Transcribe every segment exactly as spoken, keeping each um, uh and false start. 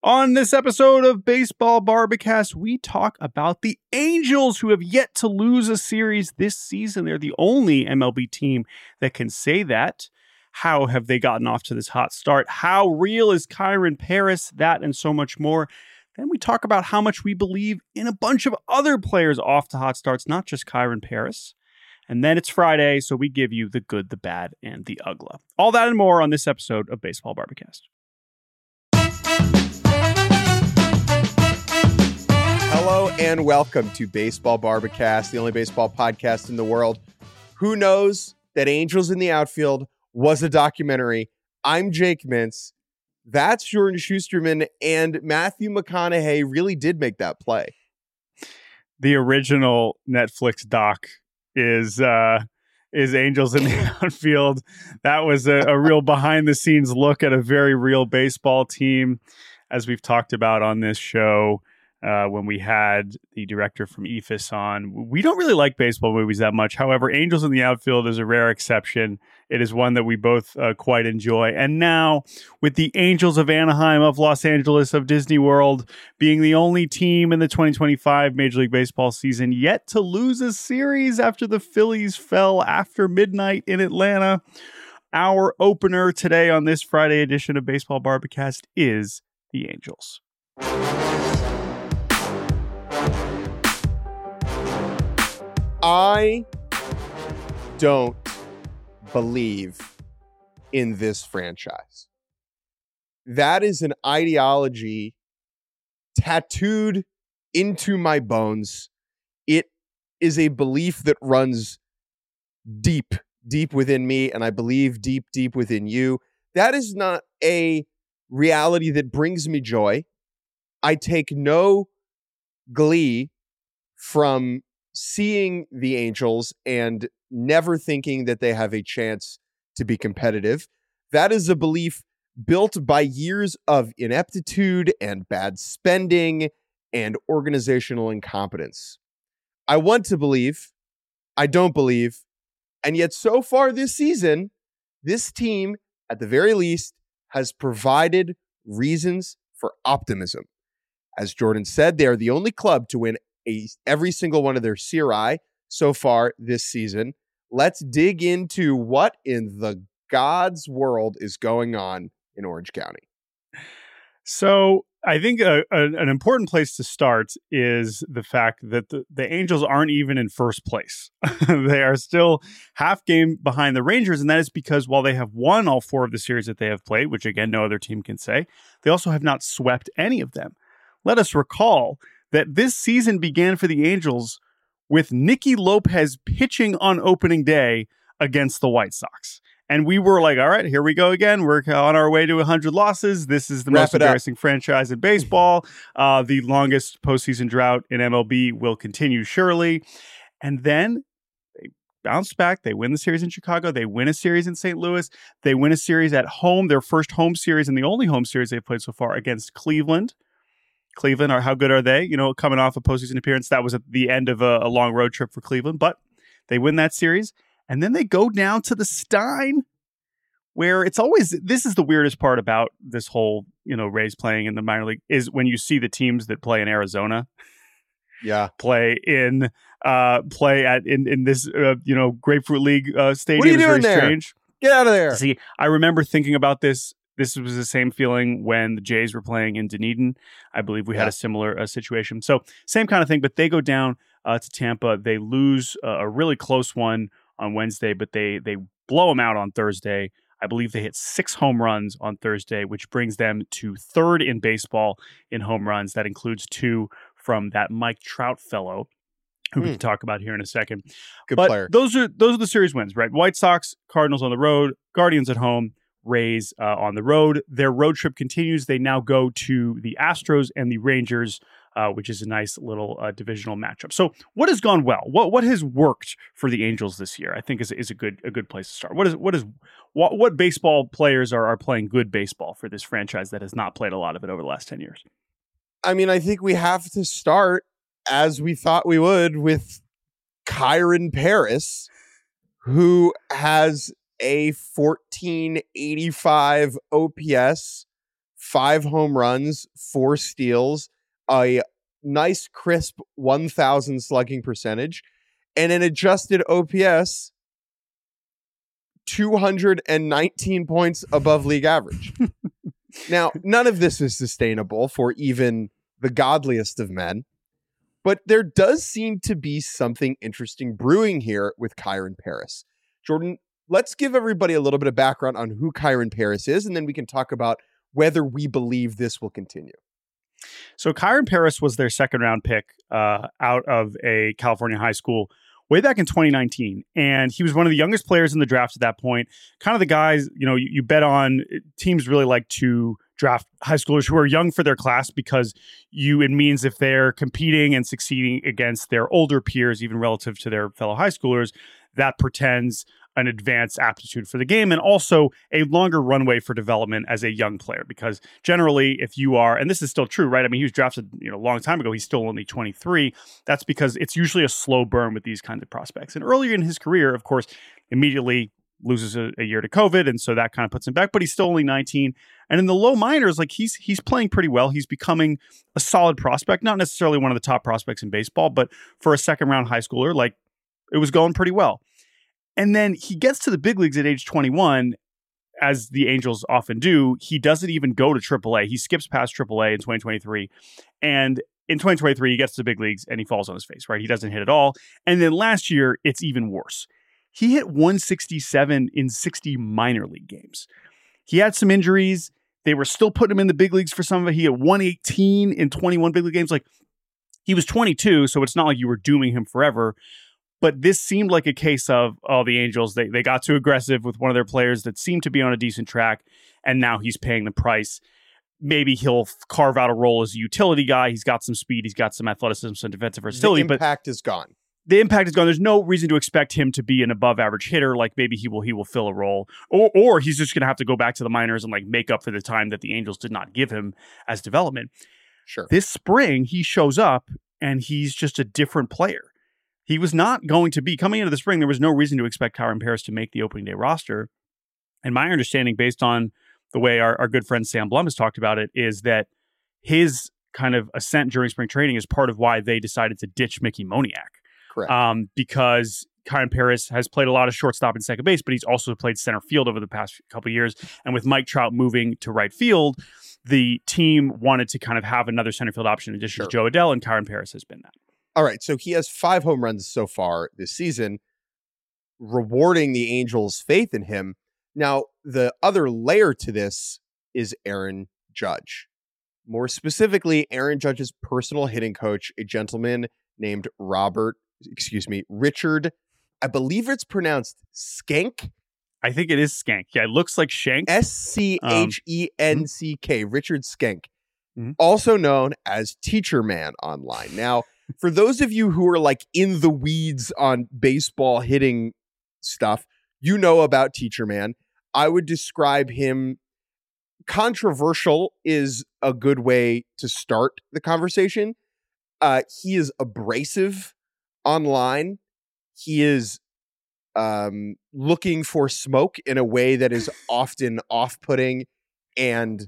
On this episode of Baseball Barbacast, we talk about the Angels, who have yet to lose a series this season. They're the only M L B team that can say that. How have they gotten off to this hot start? How real is Kyren Paris? That and so much more. Then we talk about how much we believe in a bunch of other players off to hot starts, not just Kyren Paris. And then it's Friday, so we give you the good, the bad, and the ugly. All that and more on this episode of Baseball Barbacast. Hello and welcome to Baseball Barbacast, the only baseball podcast in the world. Who knows that Angels in the Outfield was a documentary? I'm Jake Mintz. That's Jordan Schusterman, and Matthew McConaughey really did make that play. The original Netflix doc is uh, is Angels in the Outfield. That was a, a real behind-the-scenes look at a very real baseball team, as we've talked about on this show. Uh, when we had the director from E F I S on. We don't really like baseball movies that much. However, Angels in the Outfield is a rare exception. It is one that we both uh, quite enjoy. And now, with the Angels of Anaheim, of Los Angeles, of Disney World, being the only team in the twenty twenty-five Major League Baseball season yet to lose a series after the Phillies fell after midnight in Atlanta, our opener today on this Friday edition of Baseball Barbacast is the Angels. I don't believe in this franchise. That is an ideology tattooed into my bones. It is a belief that runs deep, deep within me, and I believe deep, deep within you. That is not a reality that brings me joy. I take no glee from seeing the Angels and never thinking that they have a chance to be competitive. That is a belief built by years of ineptitude and bad spending and organizational incompetence. I want to believe, I don't believe, and yet so far this season, this team, at the very least, has provided reasons for optimism. As Jordan said, they are the only club to win A, every single one of their C R I so far this season. Let's dig into what in the God's world is going on in Orange County. So I think a, a, an important place to start is the fact that the, the Angels aren't even in first place. They are still half game behind the Rangers, and that is because while they have won all four of the series that they have played, which again, no other team can say, they also have not swept any of them. Let us recall that this season began for the Angels with Nicky Lopez pitching on opening day against the White Sox. And we were like, all right, here we go again. We're on our way to one hundred losses. This is the Wrap most embarrassing franchise in baseball. Uh, the longest postseason drought in M L B will continue, surely. And then they bounce back. They win the series in Chicago. They win a series in Saint Louis. They win a series at home, their first home series and the only home series they've played so far against Cleveland. Cleveland, are how good are they? You know, coming off a postseason appearance, that was at the end of a, a long road trip for Cleveland, but they win that series. And then they go down to the Stein, where it's always, this is the weirdest part about this whole, you know, Rays playing in the minor league, is when you see the teams that play in Arizona. Yeah. Play in, uh, play at, in, in this, uh, you know, Grapefruit League uh, stadium. What are you doing very there? Strange. Get out of there. See, I remember thinking about this. This was the same feeling when the Jays were playing in Dunedin. I believe we yeah. had a similar uh, situation. So same kind of thing, but they go down uh, to Tampa. They lose uh, a really close one on Wednesday, but they they blow them out on Thursday. I believe they hit six home runs on Thursday, which brings them to third in baseball in home runs. That includes two from that Mike Trout fellow, who mm. we can talk about here in a second. Good but player. Those are those are the series wins, right? White Sox, Cardinals on the road, Guardians at home, Rays uh, on the road. Their road trip continues. They now go to the Astros and the Rangers, uh, which is a nice little uh, divisional matchup. So, what has gone well? What what has worked for the Angels this year? I think is is a good a good place to start. What is what is what what baseball players are are playing good baseball for this franchise that has not played a lot of it over the last ten years? I mean, I think we have to start as we thought we would with Kyren Paris, who has a fourteen eighty-five O P S, five home runs, four steals, a nice crisp one thousand slugging percentage, and an adjusted O P S two hundred nineteen points above league average. Now, none of this is sustainable for even the godliest of men, but there does seem to be something interesting brewing here with Kyren Paris. Jordan, let's give everybody a little bit of background on who Kyren Paris is, and then we can talk about whether we believe this will continue. So Kyren Paris was their second round pick uh, out of a California high school way back in twenty nineteen. And he was one of the youngest players in the draft at that point. Kind of the guys, you know, you, you bet on. Teams really like to draft high schoolers who are young for their class because you it means if they're competing and succeeding against their older peers, even relative to their fellow high schoolers, that portends an advanced aptitude for the game and also a longer runway for development as a young player. Because generally, if you are, and this is still true, right? I mean, he was drafted, you know, a long time ago. He's still only twenty-three. That's because it's usually a slow burn with these kinds of prospects. And earlier in his career, of course, immediately loses a, a year to COVID, and so that kind of puts him back. But he's still only nineteen. And in the low minors, like he's he's playing pretty well. He's becoming a solid prospect, not necessarily one of the top prospects in baseball, but for a second round high schooler, like it was going pretty well. And then he gets to the big leagues at age twenty-one, as the Angels often do. He doesn't even go to triple A. He skips past triple A in twenty twenty-three. And in twenty twenty-three, he gets to the big leagues and he falls on his face, right? He doesn't hit at all. And then last year, it's even worse. He hit one sixty-seven in sixty minor league games. He had some injuries. They were still putting him in the big leagues for some of it. He hit one eighteen in twenty-one big league games. Like, he was twenty-two, so it's not like you were dooming him forever. But this seemed like a case of, oh, the Angels, they, they got too aggressive with one of their players that seemed to be on a decent track, and now he's paying the price. Maybe he'll carve out a role as a utility guy. He's got some speed. He's got some athleticism, some defensive versatility. The impact but is gone. The impact is gone. There's no reason to expect him to be an above-average hitter. Like, maybe he will he will fill a role. Or, or he's just going to have to go back to the minors and like make up for the time that the Angels did not give him as development. Sure. This spring, he shows up, and he's just a different player. He was not going to be, coming into the spring, there was no reason to expect Kyren Paris to make the opening day roster. And my understanding, based on the way our, our good friend Sam Blum has talked about it, is that his kind of ascent during spring training is part of why they decided to ditch Mickey Moniak. Correct. Um, because Kyren Paris has played a lot of shortstop and second base, but he's also played center field over the past couple of years. And with Mike Trout moving to right field, the team wanted to kind of have another center field option in addition Sure. to Joe Adell, and Kyren Paris has been that. All right, so he has five home runs so far this season, rewarding the Angels' faith in him. Now, the other layer to this is Aaron Judge. More specifically, Aaron Judge's personal hitting coach, a gentleman named Robert, excuse me, Richard, I believe it's pronounced Skank. I think it is Skank. Yeah, it looks like Shank. S C H E N C K, um, Richard Skank, mm-hmm. also known as Teacher Man online. Now, for those of you who are like in the weeds on baseball hitting stuff, you know about Teacher Man. I would describe him, controversial is a good way to start the conversation. Uh, he is abrasive online. He is um, looking for smoke in a way that is often off-putting and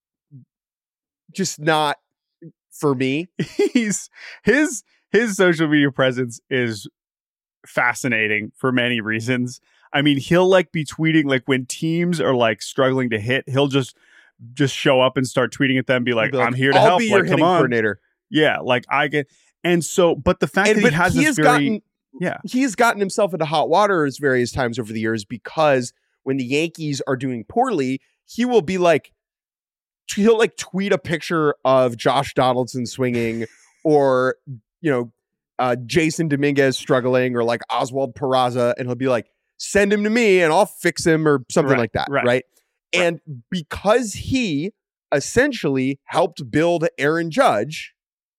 just not for me. He's his his social media presence is fascinating for many reasons. I mean, he'll like be tweeting like when teams are like struggling to hit, he'll just just show up and start tweeting at them, be like, be like "I'm here to I'll help." Be like, your hitting come on, coordinator. Yeah, like I get, and so, but the fact and, that he has he this has very, gotten, yeah, he's gotten himself into hot waters various times over the years because when the Yankees are doing poorly, he will be like, he'll like tweet a picture of Josh Donaldson swinging or, you know, uh, Jason Dominguez struggling or like Oswald Peraza. And he'll be like, send him to me and I'll fix him or something right, like that. Right. right. And because he essentially helped build Aaron Judge,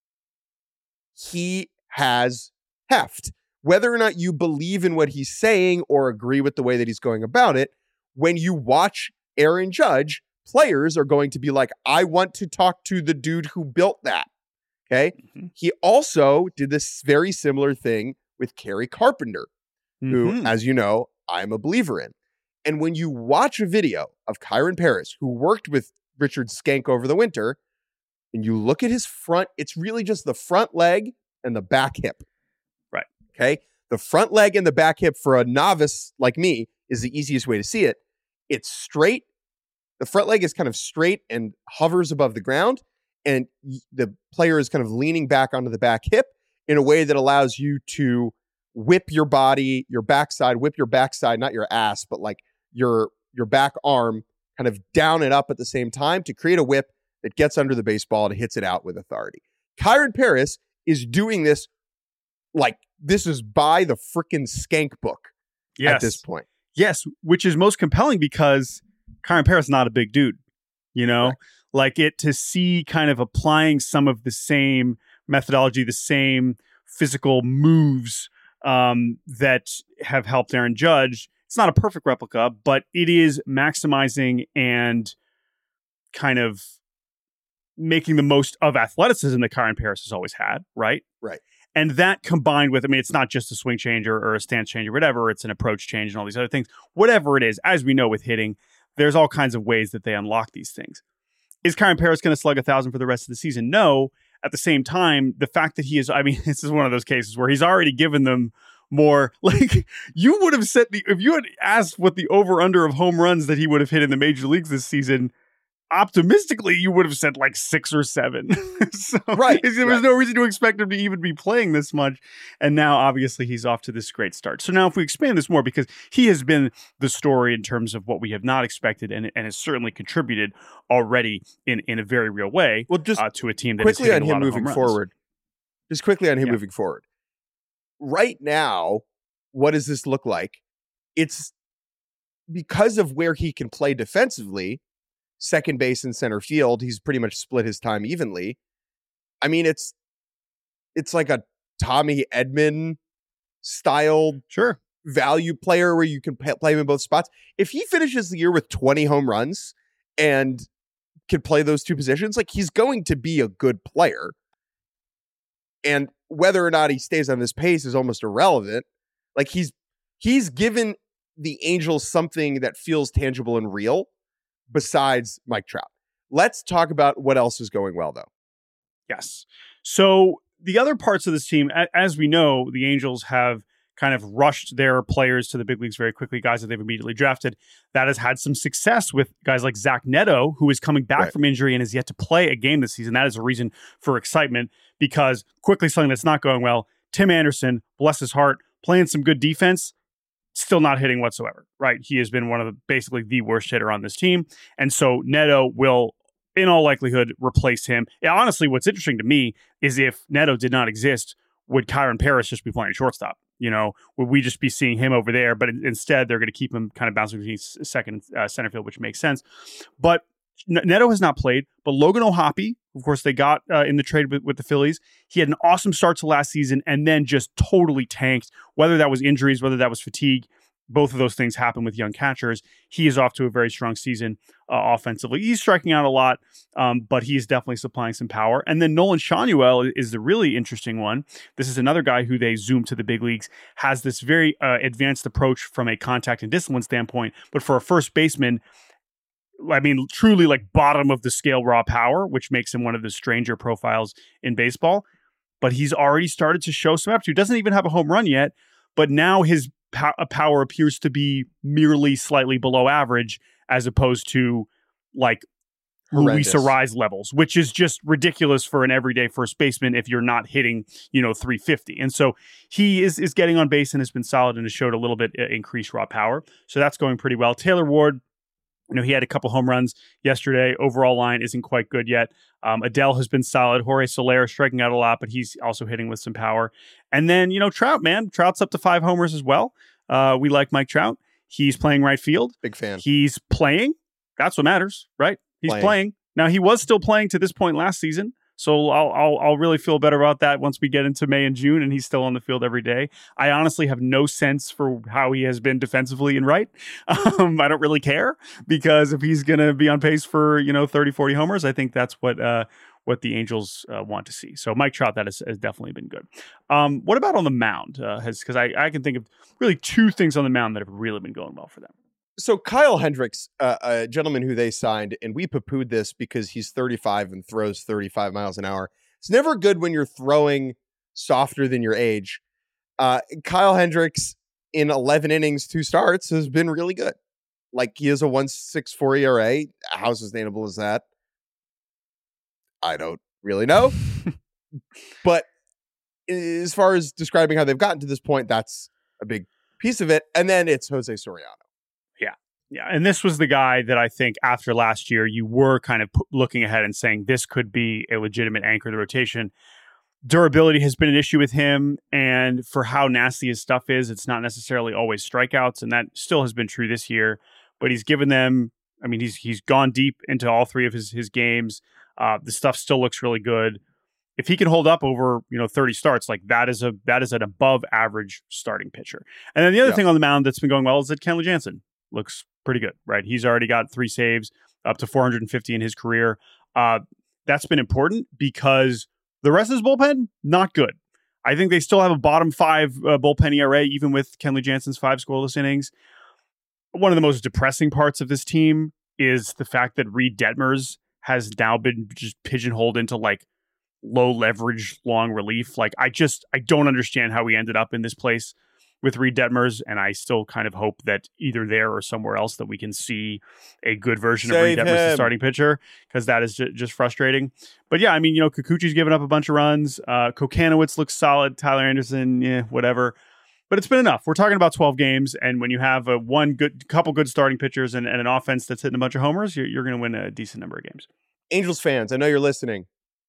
he has heft. Whether or not you believe in what he's saying or agree with the way that he's going about it, when you watch Aaron Judge, players are going to be like, I want to talk to the dude who built that. Okay. Mm-hmm. He also did this very similar thing with Kerry Carpenter, mm-hmm. who, as you know, I'm a believer in. And when you watch a video of Kyren Paris, who worked with Richard Skank over the winter, and you look at his front, it's really just the front leg and the back hip. Right. Okay. The front leg and the back hip for a novice like me is the easiest way to see it. It's straight. The front leg is kind of straight and hovers above the ground, and the player is kind of leaning back onto the back hip in a way that allows you to whip your body, your backside, whip your backside, not your ass, but like your your back arm kind of down and up at the same time to create a whip that gets under the baseball and hits it out with authority. Kyren Paris is doing this like this is by the freaking Skank book yes. at this point. Yes, which is most compelling because Kyren Paris is not a big dude, you know, right. like it to see kind of applying some of the same methodology, the same physical moves um, that have helped Aaron Judge. It's not a perfect replica, but it is maximizing and kind of making the most of athleticism that Kyren Paris has always had, right? Right. And that combined with, I mean, it's not just a swing change or, or a stance change or whatever, it's an approach change and all these other things. Whatever it is, as we know with hitting, there's all kinds of ways that they unlock these things. Is Kyren Paris going to slug a thousand for the rest of the season? No. At the same time, the fact that he is, I mean, this is one of those cases where he's already given them more, like you would have said, the, if you had asked what the over under of home runs that he would have hit in the major leagues this season, optimistically, you would have said like six or seven. so right. There was right. no reason to expect him to even be playing this much. And now, obviously, he's off to this great start. So now if we expand this more, because he has been the story in terms of what we have not expected and, and has certainly contributed already in, in a very real way well, just uh, to a team that quickly is on hitting a him lot of moving home runs. forward. Just quickly on him yeah. moving forward. Right now, what does this look like? It's because of where he can play defensively, second base and center field, he's pretty much split his time evenly. I mean, it's it's like a Tommy Edman style sure. value player where you can p- play him in both spots. If he finishes the year with twenty home runs and can play those two positions, like he's going to be a good player. And whether or not he stays on this pace is almost irrelevant. Like he's he's given the Angels something that feels tangible and real besides Mike Trout. Let's talk about what else is going well, though. Yes. So the other parts of this team, as we know, the Angels have kind of rushed their players to the big leagues very quickly, guys that they've immediately drafted. That has had some success with guys like Zach Neto, who is coming back right. from injury and has yet to play a game this season. That is a reason for excitement because quickly something that's not going well, Tim Anderson, bless his heart, playing some good defense, still not hitting whatsoever, right? He has been one of the basically the worst hitter on this team. And so Neto will, in all likelihood, replace him. Yeah, honestly, what's interesting to me is if Neto did not exist, would Kyren Paris just be playing shortstop? You know, would we just be seeing him over there? But instead, they're going to keep him kind of bouncing between second and uh, center field, which makes sense. But Neto has not played, but Logan O'Hoppe, of course, they got uh, in the trade with, with the Phillies. He had an awesome start to last season and then just totally tanked, whether that was injuries, whether that was fatigue. Both of those things happen with young catchers. He is off to a very strong season uh, offensively. He's striking out a lot, um, but he is definitely supplying some power. And then Nolan Schanuel is the really interesting one. This is another guy who they zoomed to the big leagues, has this very uh, advanced approach from a contact and discipline standpoint, but for a first baseman, I mean, truly like bottom of the scale raw power, which makes him one of the stranger profiles in baseball. But he's already started to show some aptitude. Doesn't even have a home run yet, but now his pow- power appears to be merely slightly below average as opposed to like Luis Arraez levels, which is just ridiculous for an everyday first baseman if you're not hitting, you know, three fifty. And so he is is getting on base and has been solid and has showed a little bit uh, increased raw power. So that's going pretty well. Taylor Ward, you know, he had a couple home runs yesterday. Overall line isn't quite good yet. Um, Adele has been solid. Jorge Soler striking out a lot, but he's also hitting with some power. And then, you know, Trout, man. Trout's up to five homers as well. Uh, we like Mike Trout. He's playing right field. Big fan. He's playing. That's what matters, right? He's playing. playing. Now, he was still playing to this point last season. So I'll, I'll I'll really feel better about that once we get into May and June and he's still on the field every day. I honestly have no sense for how he has been defensively and right. Um, I don't really care because if he's going to be on pace for, you know, thirty, forty homers, I think that's what uh, what the Angels uh, want to see. So Mike Trout, that has, has definitely been good. Um, what about on the mound? Uh, has Because I, I can think of really two things on the mound that have really been going well for them. So Kyle Hendricks, uh, a gentleman who they signed, and we poo-pooed this because he's thirty-five and throws thirty-five miles an hour. It's never good when you're throwing softer than your age. Uh, Kyle Hendricks in eleven innings, two starts has been really good. Like he has a one point six four E R A. How sustainable is that? I don't really know. But as far as describing how they've gotten to this point, that's a big piece of it. And then it's Jose Soriano. Yeah. Yeah. And this was the guy that I think after last year, you were kind of p- looking ahead and saying this could be a legitimate anchor of the rotation. Durability has been an issue with him. And for how nasty his stuff is, it's not necessarily always strikeouts. And that still has been true this year. But he's given them, I mean, he's he's gone deep into all three of his, his games. Uh, the stuff still looks really good. If he can hold up over, you know, thirty starts, like that is a that is an above average starting pitcher. And then the other Yeah. thing on the mound that's been going well is that Kenley Jansen looks pretty good, right? He's already got three saves, up to four hundred fifty in his career. Uh, that's been important because the rest of his bullpen, not good. I think they still have a bottom five uh, bullpen E R A, even with Kenley Jansen's five scoreless innings. One of the most depressing parts of this team is the fact that Reed Detmers has now been just pigeonholed into like low leverage, long relief. Like I just, I don't understand how we ended up in this place with Reed Detmers. And I still kind of hope that either there or somewhere else that we can see a good version Save of Reed Detmers, the him. starting pitcher, because that is ju- just frustrating. But yeah, I mean, you know, Kikuchi's given up a bunch of runs. Uh, Kokanowitz looks solid. Tyler Anderson, yeah, whatever. But it's been enough. We're talking about twelve games. And when you have a one good, couple good starting pitchers and, and an offense that's hitting a bunch of homers, you're, you're going to win a decent number of games. Angels fans, I know you're listening.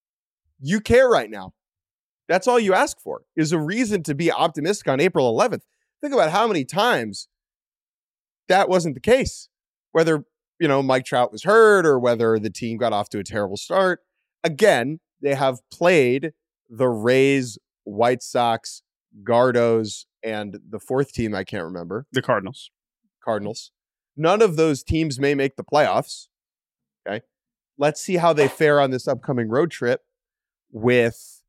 You care right now. That's all you ask for is a reason to be optimistic on April eleventh. Think about how many times that wasn't the case. Whether, you know, Mike Trout was hurt or whether the team got off to a terrible start. Again, they have played the Rays, White Sox, Gardos, and the fourth team I can't remember. The Cardinals. Cardinals. None of those teams may make the playoffs. Okay. Let's see how they fare on this upcoming road trip with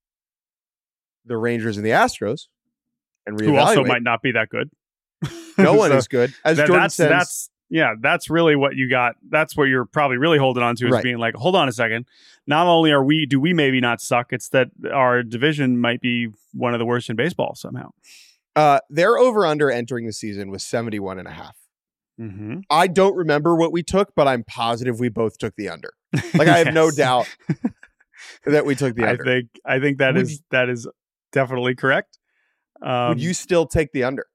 the Rangers and the Astros and reevaluate. Who also might not be that good. No one So is good. As that- Jordan that's, says, that's, yeah, that's really what you got. That's what you're probably really holding on to is Right. being like, hold on a second. Not only are we, do we maybe not suck, it's that our division might be one of the worst in baseball somehow. uh, their over-under entering the season was seventy-one and a half. Mm-hmm. I don't remember what we took, but I'm positive we both took the under. Like, I have no Yes. doubt that we took the I under. think, I think that Would is, you- that is definitely correct. Um, Would you still take the under?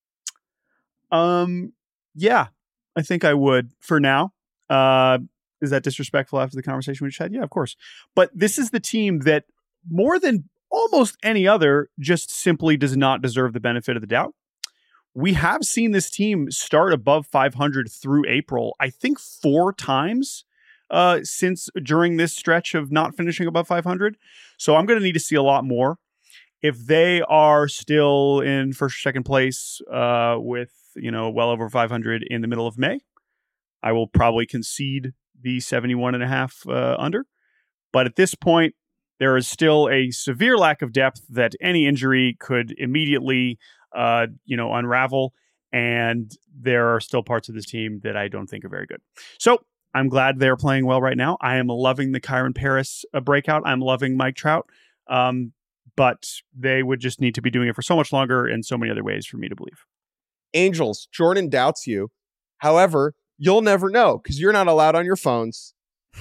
Um, yeah, I think I would for now. Uh, is that disrespectful after the conversation we just had? Yeah, of course. But this is the team that more than almost any other just simply does not deserve the benefit of the doubt. We have seen this team start above five hundred through April, I think four times uh, since during this stretch of not finishing above five hundred. So I'm going to need to see a lot more. If they are still in first or second place uh, with, you know, well over five hundred in the middle of May, I will probably concede the seventy-one and a half uh, under. But at this point, there is still a severe lack of depth that any injury could immediately, uh, you know, unravel. And there are still parts of this team that I don't think are very good. So I'm glad they're playing well right now. I am loving the Kyron Paris uh, breakout. I'm loving Mike Trout. Um, but they would just need to be doing it for so much longer in so many other ways for me to believe. Angels, Jordan doubts you. However, you'll never know because you're not allowed on your phones.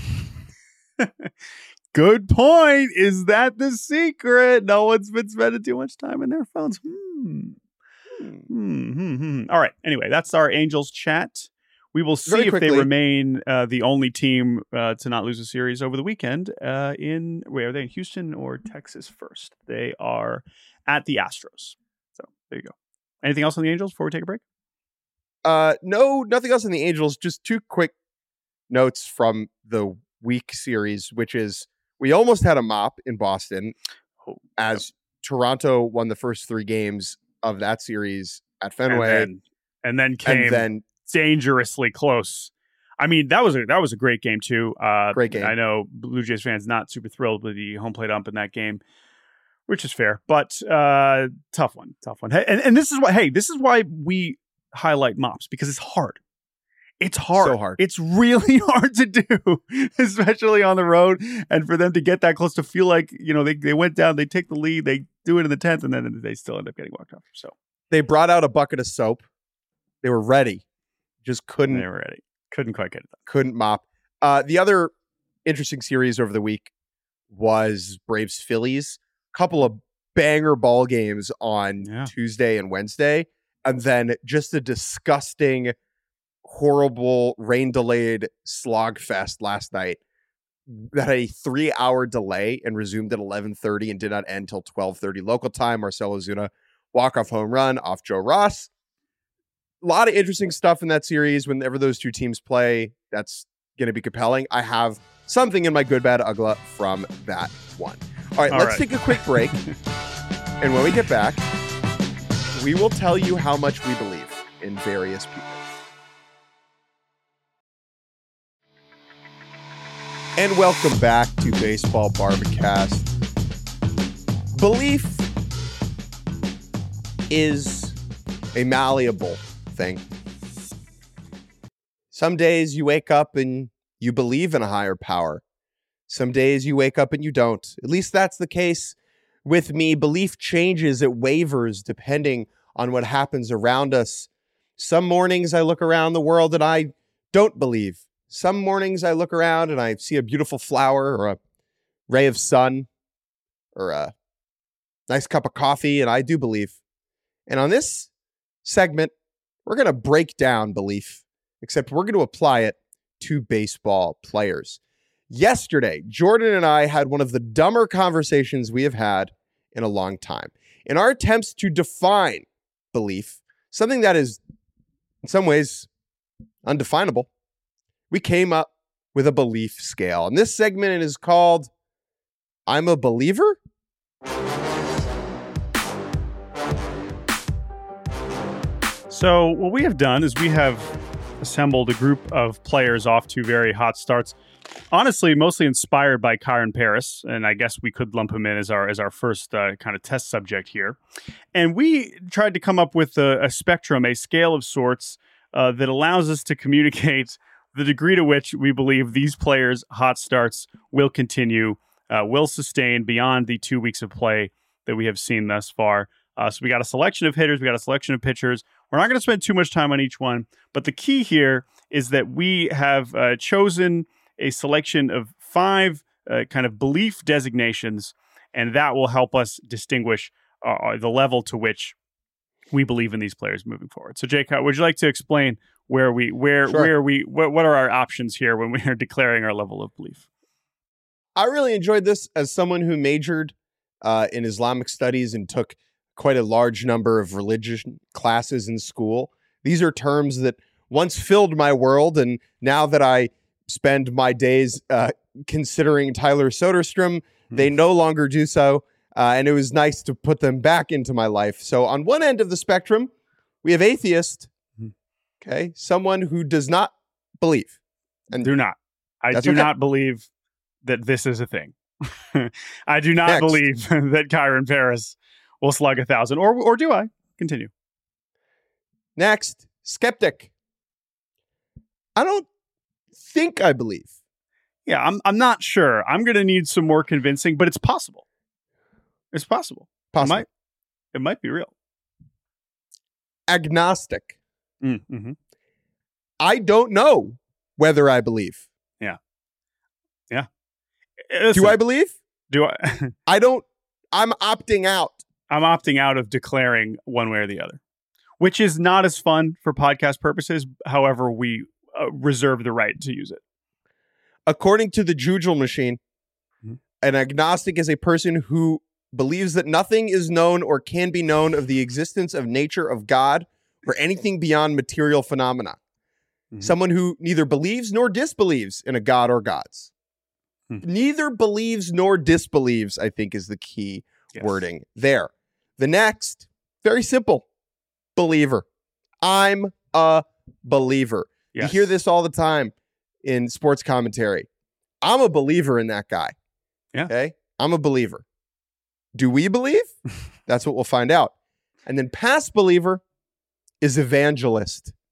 Good point. Is that the secret? No one's been spending too much time in their phones. Hmm. Hmm, hmm, hmm. All right. Anyway, that's our Angels chat. We will see Very if quickly- they remain uh, the only team uh, to not lose a series over the weekend. Uh, in where are they? In Houston or Texas first? They are at the Astros. So there you go. Anything else on the Angels before we take a break? Uh, no, nothing else in the Angels. Just two quick notes from the week series, which is we almost had a mop in Boston Oh, as Toronto won the first three games of that series at Fenway, and then, and then came and then dangerously close. I mean, that was a that was a great game too. Uh, Great game. I know Blue Jays fans not super thrilled with the home plate ump in that game, which is fair, but uh, tough one, tough one. Hey, and and this is why. Hey, this is why we highlight mops because it's hard. It's hard. So hard. It's really hard to do, especially on the road. And for them to get that close, to feel like, you know, they, they went down, they take the lead, they do it in the tenth, and then they still end up getting walked off. So they brought out a bucket of soap. They were ready. Just couldn't. They were ready. Couldn't quite get it done. Couldn't mop. Uh, the other interesting series over the week was Braves Phillies. A couple of banger ball games on yeah. Tuesday and Wednesday. And then just a disgusting, horrible, rain-delayed slog fest last night that had a three-hour delay and resumed at eleven thirty and did not end until twelve thirty local time. Marcell Ozuna, walk-off home run off Joe Ross. A lot of interesting stuff in that series. Whenever those two teams play, that's going to be compelling. I have something in my good, bad, ugly from that one. All right, All let's right. take a quick break. And when we get back, we will tell you how much we believe in various people. And welcome back to Baseball Barbacast. Belief is a malleable thing. Some days you wake up and you believe in a higher power. Some days you wake up and you don't. At least that's the case with me. Belief changes, it wavers depending on what happens around us. Some mornings I look around the world and I don't believe. Some mornings I look around and I see a beautiful flower or a ray of sun or a nice cup of coffee, and I do believe. And on this segment, we're going to break down belief, except we're going to apply it to baseball players. Yesterday, Jordan and I had one of the dumber conversations we have had in a long time. In our attempts to define belief, something that is in some ways undefinable, we came up with a belief scale. And this segment is called I'm a Believer? So what we have done is we have assembled a group of players off to very hot starts. Honestly, mostly inspired by Kyren Paris, and I guess we could lump him in as our as our first uh, kind of test subject here. And we tried to come up with a, a spectrum, a scale of sorts uh, that allows us to communicate the degree to which we believe these players' hot starts will continue, uh, will sustain beyond the two weeks of play that we have seen thus far. Uh, so we got a selection of hitters, we got a selection of pitchers. We're not going to spend too much time on each one, but the key here is that we have uh, chosen a selection of five uh, kind of belief designations, and that will help us distinguish uh, the level to which we believe in these players moving forward. So, Jake, would you like to explain where we, where, sure. where we, what, what are our options here when we are declaring our level of belief? I really enjoyed this as someone who majored uh, in Islamic studies and took quite a large number of religion classes in school. These are terms that once filled my world, and now that I spend my days uh, considering Tyler Soderstrom, mm-hmm. they no longer do so. Uh, and it was nice to put them back into my life. So on one end of the spectrum, we have atheist, mm-hmm. okay, someone who does not believe. And do not. I do okay. not believe that this is a thing. I do not Next. believe that Kyren Paris will slug a thousand, or or do I? Continue. Next, skeptic. I don't think I believe. Yeah, I'm I'm not sure. I'm going to need some more convincing, but it's possible. It's possible. Possible. It might, it might be real. Agnostic. Mm-hmm. I don't know whether I believe. Yeah. Yeah. Listen, do I believe? Do I? I don't. I'm opting out. I'm opting out of declaring one way or the other, which is not as fun for podcast purposes. However, we uh, reserve the right to use it. According to the Jujel machine, mm-hmm. an agnostic is a person who believes that nothing is known or can be known of the existence of nature, of God, or anything beyond material phenomena. Mm-hmm. Someone who neither believes nor disbelieves in a God or gods. Mm-hmm. Neither believes nor disbelieves, I think, is the key yes. wording there. The next, very simple, believer. I'm a believer. Yes. You hear this all the time in sports commentary. I'm a believer in that guy. Yeah. Okay. I'm a believer. Do we believe? That's what we'll find out. And then past believer is evangelist.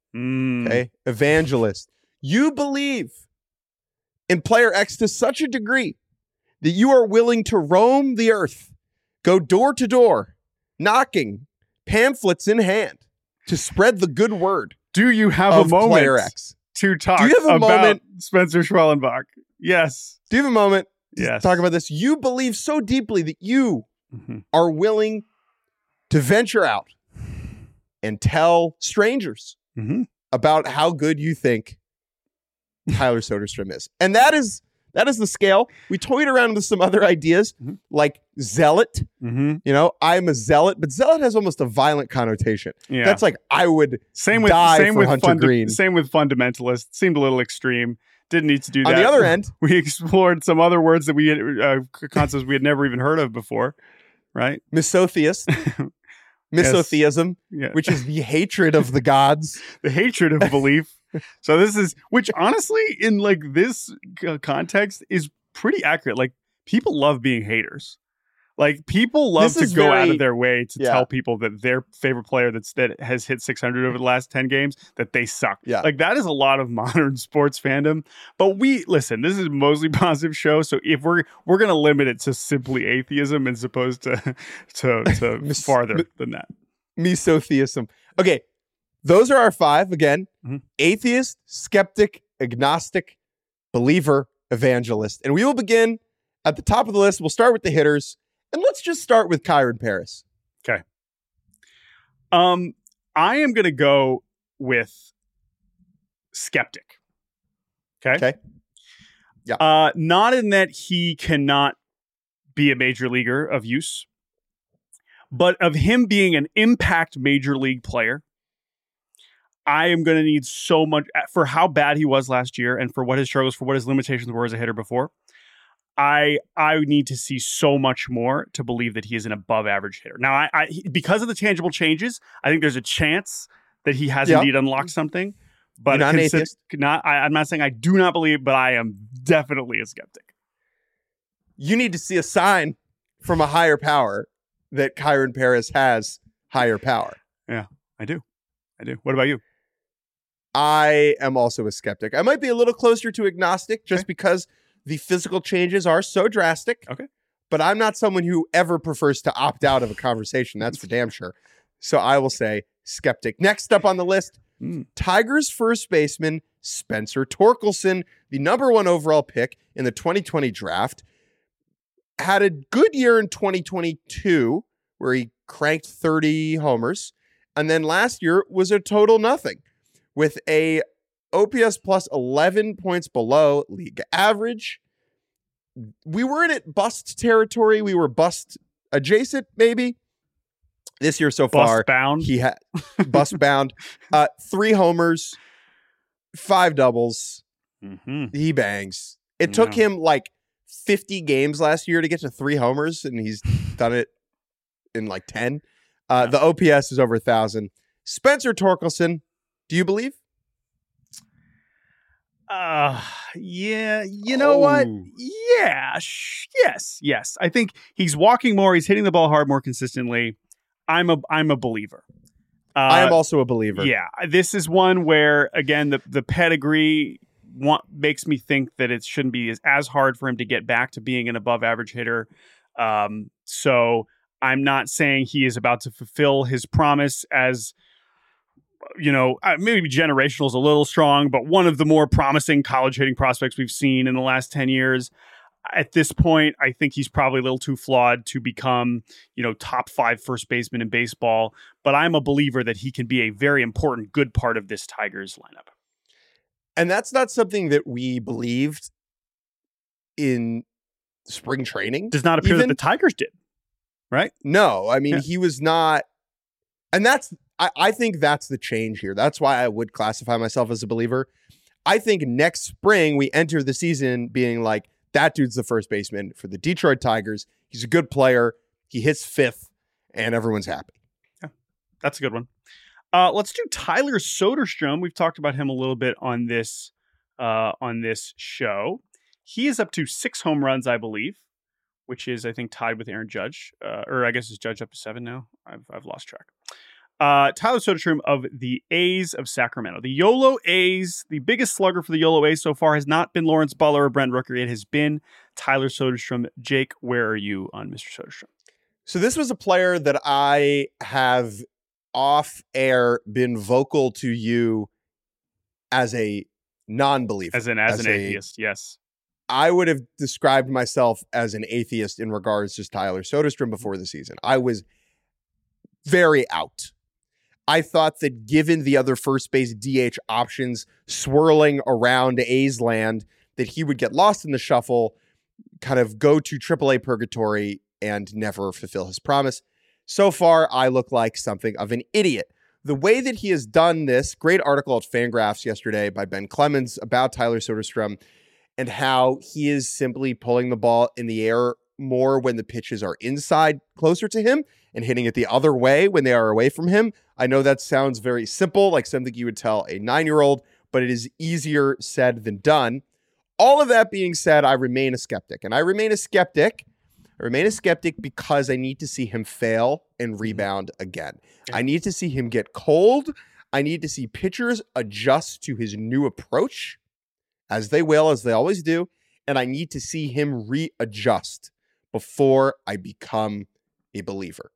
Mm. Okay. Evangelist. You believe in player X to such a degree that you are willing to roam the earth, go door to door, knocking, pamphlets in hand, to spread the good word. Do you have of a moment player X. to talk Do you have a about moment? Spencer Schwellenbach? Yes. Do you have a moment to Yes. talk about this? You believe so deeply that you Mm-hmm. are willing to venture out and tell strangers Mm-hmm. about how good you think Tyler Soderstrom is. And that is that is the scale. We toyed around with some other ideas Mm-hmm. like zealot. Mm-hmm. You know, I'm a zealot, but zealot has almost a violent connotation. Yeah. That's like I would Same with die same for with Hunter funda- Green. Same with fundamentalist. Seemed a little extreme. Didn't need to do that. On the other end, we explored some other words that we had, uh, concepts we had never even heard of before. Right? misotheist, misotheism, Yeah. which is the hatred of the gods. The hatred of belief. So this is, which honestly, in like this uh, context, is pretty accurate. Like people love being haters. Like people love This to is go out very- of their way to yeah. tell people that their favorite player that's that has hit six hundred over the last ten games that they suck. Yeah. Like that is a lot of modern sports fandom. But we listen. This is a mostly positive show, so if we're we're gonna limit it to simply atheism as opposed to to to Mis- farther mi- than that. Misotheism. Okay, those are our five. Again, Mhm. atheist, skeptic, agnostic, believer, evangelist. And we will begin at the top of the list. We'll start with the hitters. And let's just start with Kyron Paris. Um, I am gonna go with skeptic. Okay. Okay. Yeah. Uh, not in that he cannot be a major leaguer of use, but of him being an impact major league player. I am going to need so much for how bad he was last year and for what his struggles, for what his limitations were as a hitter before. I I need to see so much more to believe that he is an above average hitter. Now, I, I because of the tangible changes, I think there's a chance that he has Yeah. indeed unlocked something. But You're not an consi- atheist? not, I, I'm not saying I do not believe, but I am definitely a skeptic. You need to see a sign from a higher power that Kyron Paris has higher power. I do. I do. What about you? I am also a skeptic. I might be a little closer to agnostic just Okay. because the physical changes are so drastic. Okay. But I'm not someone who ever prefers to opt out of a conversation. That's for damn sure. So I will say skeptic. Next up on the list, Mm. Tigers first baseman Spencer Torkelson, the number one overall pick in the twenty twenty draft, had a good year in twenty twenty-two where he cranked thirty homers. And then last year was a total nothing with a O P S plus eleven points below league average. We weren't at bust territory. We were bust adjacent, maybe. This year so far, Bust bound. he had bust bound. Uh, three homers, five doubles. Mm-hmm. He bangs. It took Yeah. him like fifty games last year to get to three homers, and he's done it in like ten. Uh, Yeah. The O P S is over a thousand. Spencer Torkelson, do you believe? Uh, yeah. You know what? Oh. Yeah. Sh- yes. Yes. I think he's walking more. He's hitting the ball hard more consistently. I'm a I'm a believer. Uh, I am also a believer. Yeah, this is one where again the the pedigree want, makes me think that it shouldn't be as, as hard for him to get back to being an above average hitter. Um, so I'm not saying he is about to fulfill his promise as, you know, uh, maybe generational is a little strong, but one of the more promising college hitting prospects we've seen in the last ten years. At this point, I think he's probably a little too flawed to become, you know, top five first baseman in baseball. But I'm a believer that he can be a very important, good part of this Tigers lineup. And that's not something that we believed in spring training. Does not appear Even- that the Tigers did, right? No, I mean, Yeah. he was not. And that's, I, I think that's the change here. That's why I would classify myself as a believer. I think next spring we enter the season being like, that dude's the first baseman for the Detroit Tigers. He's a good player. He hits fifth, and everyone's happy. That's a good one. Uh, let's do Tyler Soderstrom. We've talked about him a little bit on this uh, on this show. He is up to six home runs, I believe, which is, I think, tied with Aaron Judge. Uh, or I guess is Judge up to seven now? I've I've lost track. Uh, Tyler Soderstrom of the A's of Sacramento. The YOLO A's, the biggest slugger for the YOLO A's so far has not been Lawrence Butler or Brent Rooker. It has been Tyler Soderstrom. Jake, where are you on Mister Soderstrom? So this was a player that I have off air been vocal to you as a non-believer. As an as, as an a, atheist, yes. I would have described myself as an atheist in regards to Tyler Soderstrom before the season. I was very out. I thought that given the other first base D H options swirling around A's land, that he would get lost in the shuffle, kind of go to triple A purgatory and never fulfill his promise. So far, I look like something of an idiot. The way that he has done this, great article at Fangraphs yesterday by Ben Clemens about Tyler Soderstrom and how he is simply pulling the ball in the air more when the pitches are inside closer to him and hitting it the other way when they are away from him. I know that sounds very simple, like something you would tell a nine-year-old, but it is easier said than done. All of that being said, I remain a skeptic. And I remain a skeptic. I remain a skeptic because I need to see him fail and rebound again. Yeah. I need to see him get cold. I need to see pitchers adjust to his new approach, as they will, as they always do. And I need to see him readjust before I become a believer.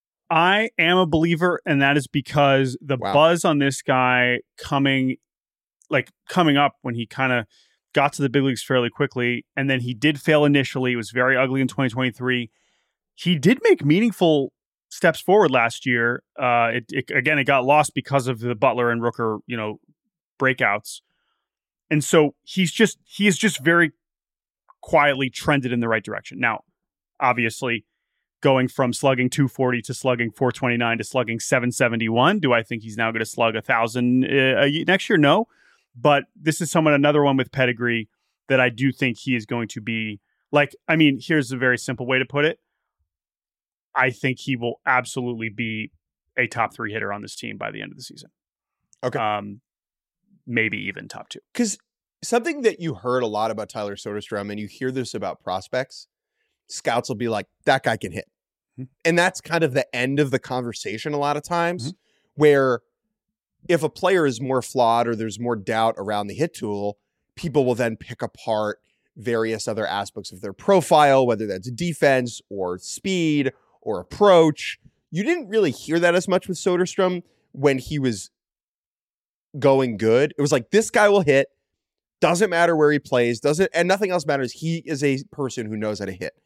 I am a believer, and that is because the wow. buzz on this guy coming, like coming up when he kind of got to the big leagues fairly quickly, and then he did fail initially. It was very ugly in twenty twenty-three. He did make meaningful steps forward last year. Uh, it, it again, it got lost because of the Butler and Rooker, you know, breakouts, and so he's just he is just very quietly trended in the right direction. Now, obviously, going from slugging two forty to slugging four twenty-nine to slugging seven seventy-one. Do I think he's now going to slug a thousand uh, next year? No. But this is someone, another one with pedigree that I do think he is going to be like, I mean, here's a very simple way to put it. I think he will absolutely be a top three hitter on this team by the end of the season. Okay. Um, maybe even top two. Because something that you heard a lot about Tyler Soderstrom, and you hear this about prospects, scouts will be like, that guy can hit. Mm-hmm. And that's kind of the end of the conversation a lot of times, mm-hmm. where if a player is more flawed or there's more doubt around the hit tool, people will then pick apart various other aspects of their profile, whether that's defense or speed or approach. You didn't really hear that as much with Soderstrom when he was going good. It was like, this guy will hit, doesn't matter where he plays, doesn't, and nothing else matters. He is a person who knows how to hit.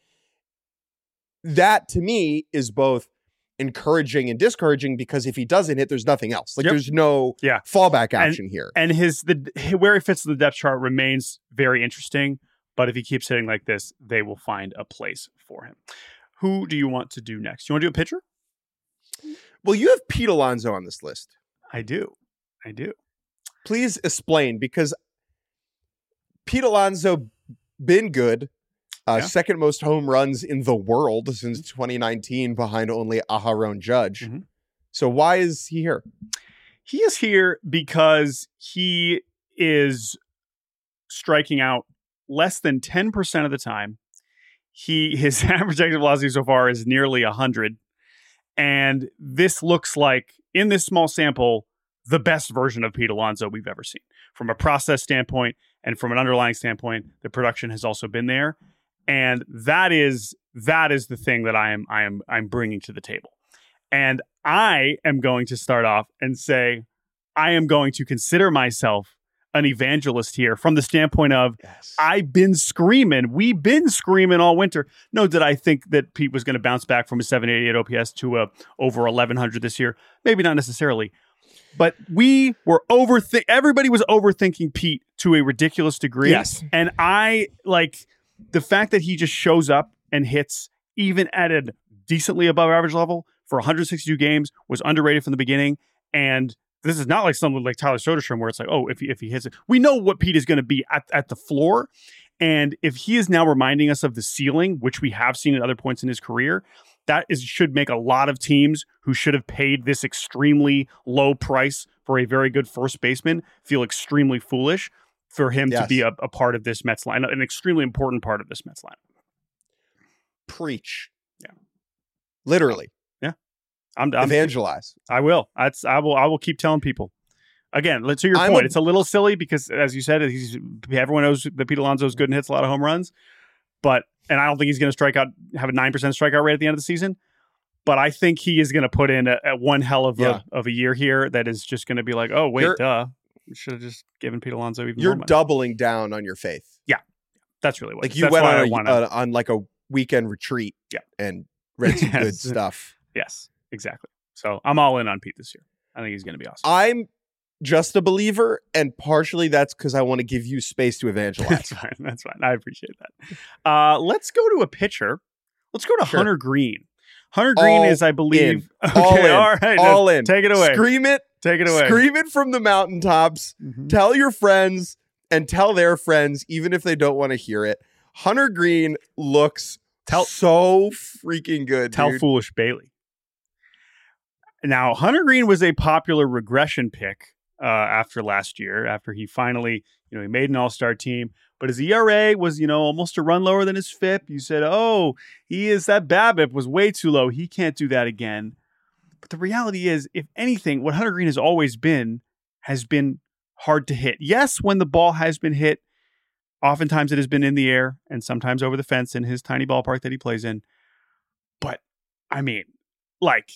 That to me is both encouraging and discouraging, because if he doesn't hit, there's nothing else. Like yep. there's no yeah. fallback action and, here. And his the where he fits in the depth chart remains very interesting. But if he keeps hitting like this, they will find a place for him. Who do you want to do next? You want to do a pitcher? Well, you have Pete Alonso on this list. I do. I do. Please explain, because Pete Alonso been good. Uh, yeah. Second most home runs in the world since twenty nineteen, behind only Aharon Judge. Mm-hmm. So why is he here? He is here because he is striking out less than ten percent of the time. He his average exit velocity so far is nearly one hundred. And this looks like, in this small sample, the best version of Pete Alonso we've ever seen. From a process standpoint and from an underlying standpoint, the production has also been there. And that is that is the thing that I am I am I'm bringing to the table. And I am going to start off and say I am going to consider myself an evangelist here from the standpoint of yes. I've been screaming. We've been screaming all winter. No, did I think that Pete was going to bounce back from a seven eighty-eight O P S to a over eleven hundred this year? Maybe not necessarily. But we were overthink. Everybody was overthinking Pete to a ridiculous degree. Yes. And I like the fact that he just shows up and hits even at a decently above average level for one hundred sixty-two games was underrated from the beginning. And this is not like someone like Tyler Soderstrom where it's like, oh, if he, if he hits it, we know what Pete is going to be at, at the floor. And if he is now reminding us of the ceiling, which we have seen at other points in his career, that is should make a lot of teams who should have paid this extremely low price for a very good first baseman feel extremely foolish for him yes. to be a, a part of this Mets line, an extremely important part of this Mets line. Preach. Yeah. Literally. Yeah. I'm, I'm evangelize. I will. That's I will. I will keep telling people. Again, to your I'm point, a, it's a little silly because, as you said, he's everyone knows that Pete Alonso is good and hits a lot of home runs, but and I don't think he's going to strike out have a nine percent strikeout rate at the end of the season. But I think he is going to put in a, a one hell of yeah. a of a year here that is just going to be like, oh wait, you're, duh, we should have just given Pete Alonso even you're more money. doubling down on your faith. Yeah, that's really what. Like you that's went why on I a, wanna... uh, on like a weekend retreat. Yeah. and read some yes. good stuff. Yes, exactly. So I'm all in on Pete this year. I think he's going to be awesome. I'm just a believer, and partially that's because I want to give you space to evangelize. That's fine. That's fine. I appreciate that. Uh, let's go to a pitcher. Let's go to Sure. Hunter Green. Hunter Green all is, I believe, in. okay. All in. All right, all in. Take it away. Scream it. Take it away. Scream it from the mountaintops. Mm-hmm. Tell your friends and tell their friends, even if they don't want to hear it. Hunter Green looks tell, so freaking good. Tell dude. Foolish Bailey. Now, Hunter Green was a popular regression pick uh, after last year, after he finally, you know, he made an all-star team, but his E R A was, you know, almost a run lower than his F I P. You said, oh, he is, that BABIP was way too low. He can't do that again. But the reality is, if anything, what Hunter Green has always been has been hard to hit. Yes, when the ball has been hit, oftentimes it has been in the air and sometimes over the fence in his tiny ballpark that he plays in. But, I mean, like,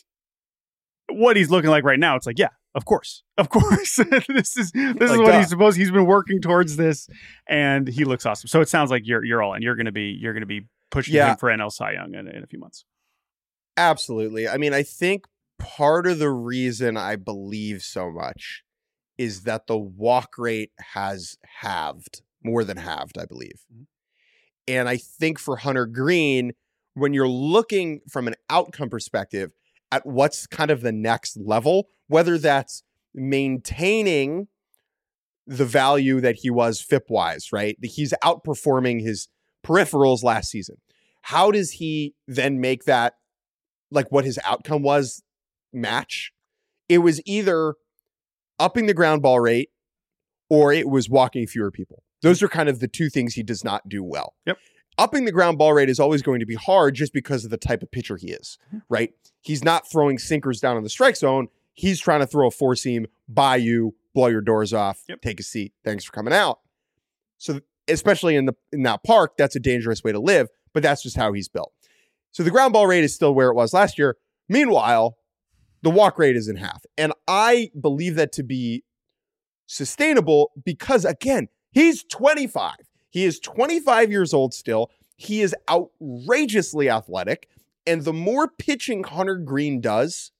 what he's looking like right now, it's like, yeah, of course, of course. this is this like is what duh. he's supposed. He's been working towards this, and he looks awesome. So it sounds like you're you're all in. You're going to be you're going to be pushing yeah. him for N L Cy Young in, in a few months. Absolutely. I mean, I think part of the reason I believe so much is that the walk rate has halved, more than halved, I believe. Mm-hmm. And I think for Hunter Green, when you're looking from an outcome perspective at what's kind of the next level, whether that's maintaining the value that he was F I P-wise, right? He's outperforming his peripherals last season. How does he then make that, like what his outcome was, match? It was either upping the ground ball rate or it was walking fewer people. Those are kind of the two things he does not do well. Yep. Upping the ground ball rate is always going to be hard just because of the type of pitcher he is, right? He's not throwing sinkers down in the strike zone. He's trying to throw a four seam by you, blow your doors off, yep. take a seat. Thanks for coming out. So especially in the in that park, that's a dangerous way to live, but that's just how he's built. So the ground ball rate is still where it was last year. Meanwhile, the walk rate is in half. And I believe that to be sustainable because, again, he's twenty-five. He is twenty-five years old still. He is outrageously athletic. And the more pitching Hunter Green does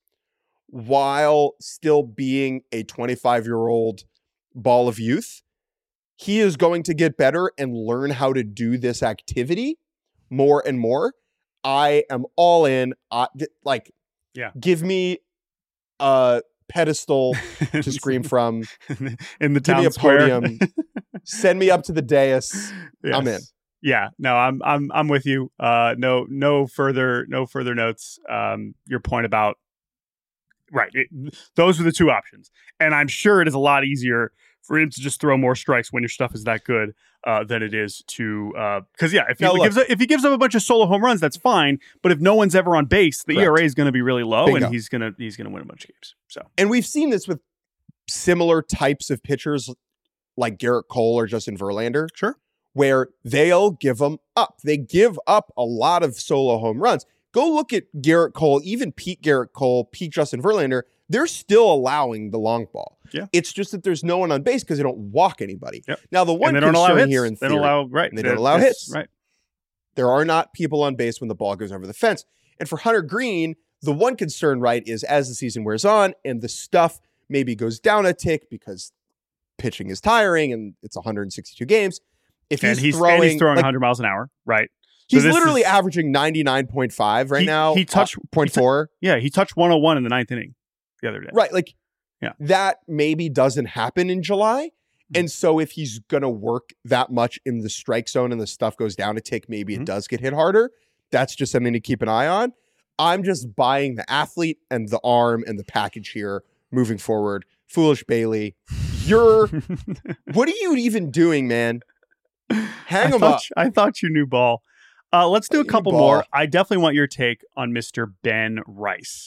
while still being a twenty-five-year-old ball of youth, he is going to get better and learn how to do this activity more and more. I am all in. Uh, like, yeah. give me a pedestal to scream from in the Give town me a square. podium. Send me up to the dais. Yes. I'm in. Yeah, no, I'm I'm I'm with you. Uh, no, no further, no further notes. Um, your point about right. It, those are the two options, and I'm sure it is a lot easier for him to just throw more strikes when your stuff is that good uh, than it is to because uh, yeah, if he now, gives look, if he gives up a bunch of solo home runs, that's fine. But if no one's ever on base, the correct. E R A is going to be really low, Bingo. and he's gonna he's gonna win a bunch of games. So, and we've seen this with similar types of pitchers like Garrett Cole or Justin Verlander. Sure. Where they'll give them up. They give up a lot of solo home runs. Go look at Garrett Cole, even Pete Garrett Cole, Pete Justin Verlander. They're still allowing the long ball. Yeah. It's just that there's no one on base because they don't walk anybody. Yep. Now, the one and they don't allow concern hits. here in they theory, don't allow, right. they don't allow hits. hits. Right. There are not people on base when the ball goes over the fence. And for Hunter Green, the one concern, right, is as the season wears on and the stuff maybe goes down a tick because pitching is tiring and it's one hundred sixty-two games. If he's, and he's throwing, and he's throwing like, one hundred miles an hour, right? He's so literally is, averaging ninety-nine point five right he, now. He touched uh, point four. He t- yeah, he touched one oh one in the ninth inning the other day. Right, like yeah. that maybe doesn't happen in July. Mm-hmm. And so if he's going to work that much in the strike zone and the stuff goes down a tick, maybe mm-hmm. it does get hit harder. That's just something to keep an eye on. I'm just buying the athlete and the arm and the package here moving forward. Foolish Bailey, you're what are you even doing, man? Hang him up. You, I thought you knew ball. Uh, let's do a couple more. I definitely want your take on Mister Ben Rice.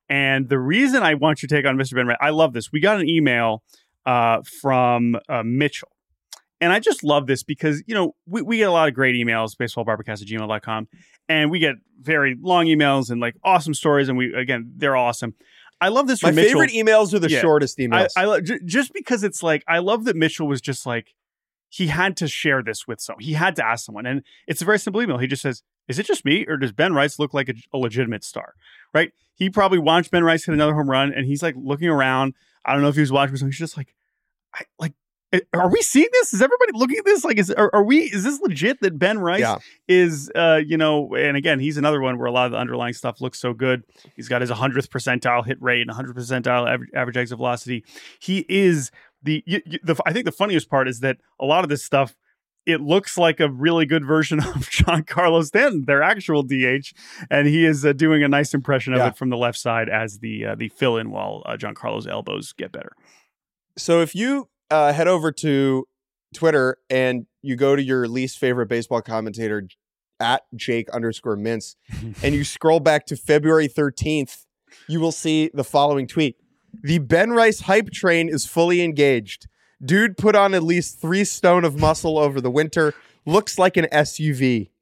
And the reason I want you to take on Mister Ben Rice, I love this. We got an email uh, from uh, Mitchell. And I just love this because, you know, we, we get a lot of great emails, baseballbarbacast at gmail dot com. And we get very long emails and like awesome stories. And we, again, they're awesome. I love this. My from Mitchell. favorite emails are the Yeah. shortest emails. I, I lo- j- just because it's like, I love that Mitchell was just like, he had to share this with someone. He had to ask someone. And it's a very simple email. He just says, is it just me or does Ben Rice look like a, a legitimate star? Right? He probably watched Ben Rice hit another home run and he's like looking around. I don't know if he was watching, so he's just like, I, like, are we seeing this? Is everybody looking at this? Like, is are, are we? Is this legit that Ben Rice Yeah. is, uh, you know? And again, he's another one where a lot of the underlying stuff looks so good. He's got his hundredth percentile hit rate and one hundred percentile average, average exit velocity. He is the, you, you, the. I think the funniest part is that a lot of this stuff, it looks like a really good version of Giancarlo Stanton, their actual D H, and he is uh, doing a nice impression of Yeah. it from the left side as the uh, the fill in while uh, Giancarlo's elbows get better. So if you uh, head over to Twitter and you go to your least favorite baseball commentator at Jake underscore Mintz, and you scroll back to February thirteenth, you will see the following tweet. The Ben Rice hype train is fully engaged. Dude put on at least three stone of muscle over the winter. Looks like an S U V.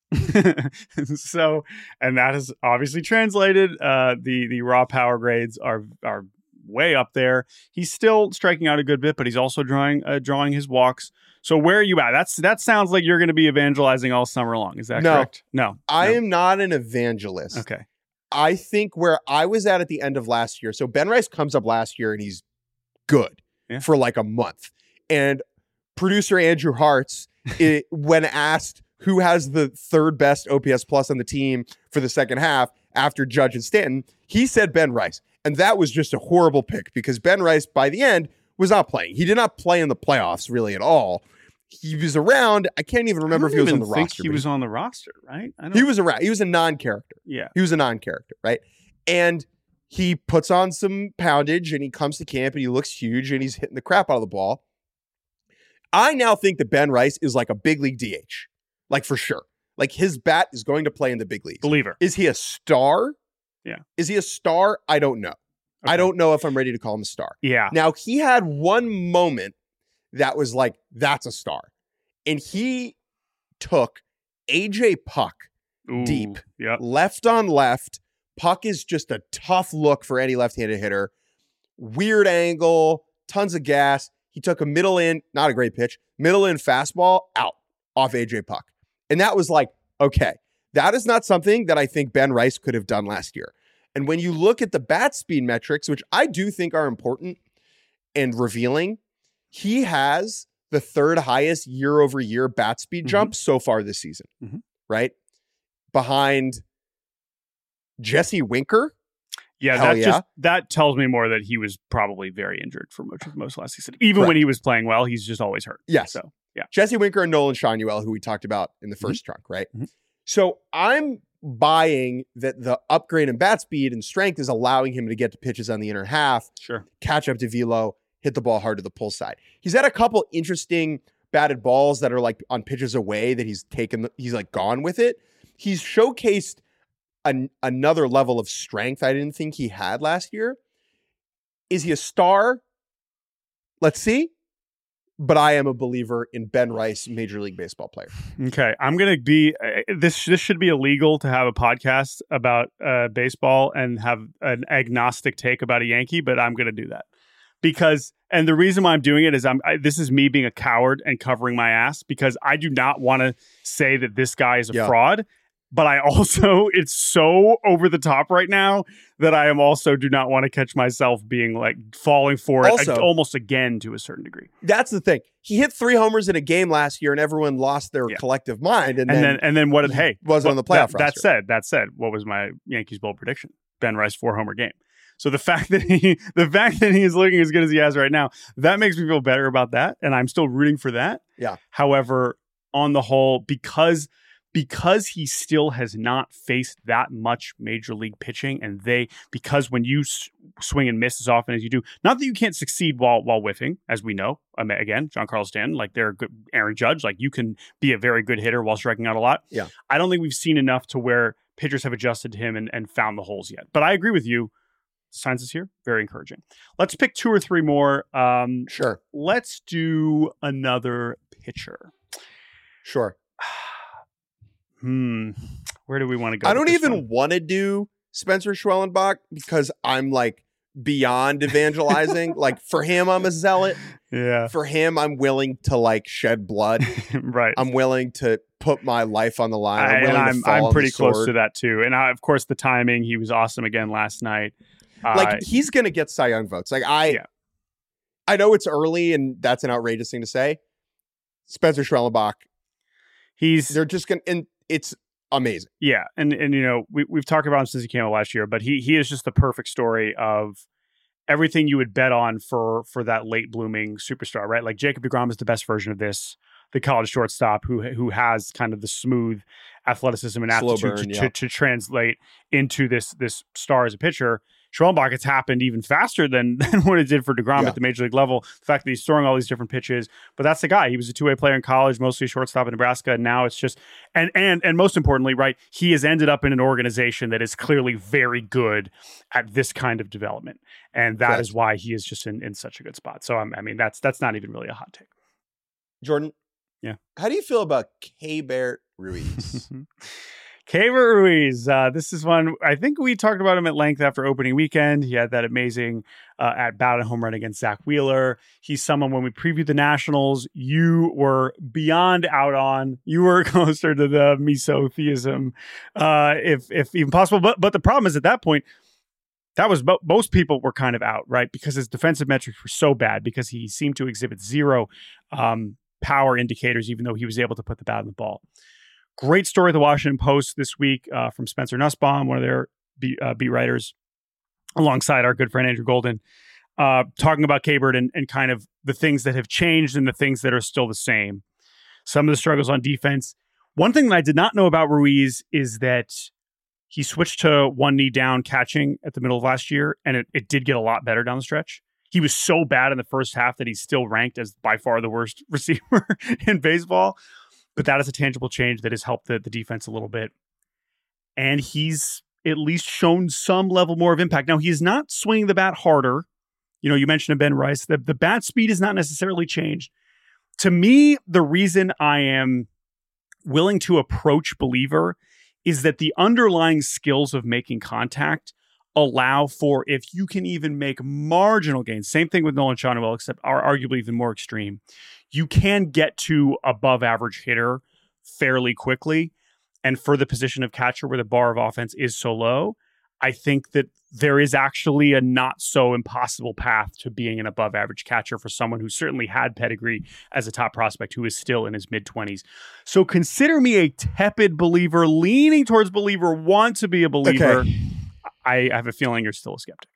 So, and that is obviously translated. Uh, the the raw power grades are are way up there. He's still striking out a good bit, but he's also drawing uh, drawing his walks. So where are you at? That's that sounds like you're going to be evangelizing all summer long. Is that No. correct? No, I no. am not an evangelist. Okay. I think where I was at at the end of last year. So Ben Rice comes up last year and he's good Yeah. for like a month. And producer Andrew Hartz, it, when asked who has the third best O P S plus on the team for the second half after Judge and Stanton, he said Ben Rice. And that was just a horrible pick because Ben Rice, by the end, was not playing. He did not play in the playoffs really at all. He was around. I can't even remember I if don't he was on even the think roster. He but was on the roster, right? I don't, he was around. He was a non-character. Yeah. He was a non-character, right? And he puts on some poundage and he comes to camp and he looks huge and he's hitting the crap out of the ball. I now think that Ben Rice is like a big league D H, like for sure. Like his bat is going to play in the big leagues. Believer. Is he a star? Yeah. Is he a star? I don't know. Okay. I don't know if I'm ready to call him a star. Yeah. Now, he had one moment that was like, that's a star. And he took A J Puck Ooh, deep. Yep. Left on left. Puck is just a tough look for any left-handed hitter. Weird angle, tons of gas. He took a middle in, not a great pitch, middle in fastball out off A J Puck. And that was like, okay, that is not something that I think Ben Rice could have done last year. And when you look at the bat speed metrics, which I do think are important and revealing, he has the third highest year over year bat speed Mhm. jump so far this season, Mhm. right? Behind Jesse Winker. Yeah, Hell that yeah. just that tells me more that he was probably very injured for most of most last season. Even Correct. when he was playing well, he's just always hurt. Yes. So yeah. Jesse Winker and Nolan Shanuel, who we talked about in the 1st trunk, right? Mhm. So I'm buying that the upgrade in bat speed and strength is allowing him to get to pitches on the inner half, Sure. catch up to velo, hit the ball hard to the pull side. He's had a couple interesting batted balls that are like on pitches away that he's taken, he's like gone with it. He's showcased an, another level of strength I didn't think he had last year. Is he a star? Let's see. But I am a believer in Ben Rice, Major League Baseball player. Okay, I'm gonna be uh, this. This should be illegal to have a podcast about uh, baseball and have an agnostic take about a Yankee, but I'm gonna do that because, and the reason why I'm doing it is I'm. I, this is me being a coward and covering my ass because I do not want to say that this guy is a Yeah. fraud. But I also, it's so over the top right now that I am also do not want to catch myself being like falling for it Also- ag- almost again to a certain degree. That's the thing. He hit three homers in a game last year, and everyone lost their Yeah. collective mind. And, And then, then, and then what did, he hey, wasn't on the playoff that, that roster. said, that said, what was my Yankees bold prediction? Ben Rice four homer game. So the fact that he, the fact that he is looking as good as he has right now, that makes me feel better about that. And I'm still rooting for that. Yeah. However, on the whole, because because he still has not faced that much major league pitching, and they because when you s- swing and miss as often as you do, not that you can't succeed while while whiffing, as we know. I mean, again, Giancarlo Stanton, like they're a good Aaron Judge, like you can be a very good hitter while striking out a lot. Yeah. I don't think we've seen enough to where pitchers have adjusted to him and, and found the holes yet. But I agree with you. Signs is here. Very encouraging. Let's pick two or three more. Um, Sure. Let's do another pitcher. Sure. Hmm. Where do we want to go? I don't with this even one? want to do Spencer Schwellenbach because I'm like beyond evangelizing. Like for him, I'm a zealot. Yeah. For him, I'm willing to like shed blood. Right. I'm willing to put my life on the line. I'm I, willing and to I'm, fall I'm on pretty the close sword. to that too. And I, of course, the timing, he was awesome again last night. Like Uh, he's gonna get Cy Young votes. Like I, Yeah. I know it's early and that's an outrageous thing to say. Spencer Schwellenbach, he's they're just gonna, and it's amazing. Yeah, and and you know we we've talked about him since he came out last year, but he he is just the perfect story of everything you would bet on for for that late blooming superstar, right? Like Jacob deGrom is the best version of this, the college shortstop who who has kind of the smooth athleticism and Slow aptitude burn, to, yeah. to to translate into this this star as a pitcher. Schwellenbach, it's happened even faster than, than what it did for DeGrom Yeah. at the major league level. The fact that he's throwing all these different pitches, but that's the guy. He was a two-way player in college, mostly a shortstop in Nebraska, and now it's just and and and most importantly, right, he has ended up in an organization that is clearly very good at this kind of development, and that Correct. is why he is just in, in such a good spot. So I'm, I mean, that's that's not even really a hot take. Jordan, Yeah. how do you feel about Keibert Ruiz? Keibert Ruiz. Uh, this is one, I think we talked about him at length after opening weekend. He had that amazing uh, at bat and home run against Zach Wheeler. He's someone, when we previewed the Nationals, you were beyond out on. You were closer to the mesotheism, uh, if if even possible. But but the problem is at that point, that was mo- most people were kind of out, right? Because his defensive metrics were so bad because he seemed to exhibit zero um, power indicators, even though he was able to put the bat on the ball. Great story at the Washington Post this week uh, from Spencer Nussbaum, one of their beat, uh, beat writers, alongside our good friend Andrew Golden, uh, talking about Keibert and, and kind of the things that have changed and the things that are still the same. Some of the struggles on defense. One thing that I did not know about Ruiz is that he switched to one knee down catching at the middle of last year, and it, it did get a lot better down the stretch. He was so bad in the first half that he's still ranked as by far the worst receiver in baseball. But that is a tangible change that has helped the, the defense a little bit. And he's at least shown some level more of impact. Now, he's not swinging the bat harder. You know, you mentioned Ben Rice. The, the bat speed has not necessarily changed. To me, the reason I am willing to approach believer is that the underlying skills of making contact allow for, if you can even make marginal gains, same thing with Nolan Schanuel, except are arguably even more extreme, you can get to above average hitter fairly quickly. And for the position of catcher where the bar of offense is so low, I think that there is actually a not so impossible path to being an above average catcher for someone who certainly had pedigree as a top prospect who is still in his mid twenties. So consider me a tepid believer, leaning towards believer, want to be a believer. Okay. I have a feeling you're still a skeptic.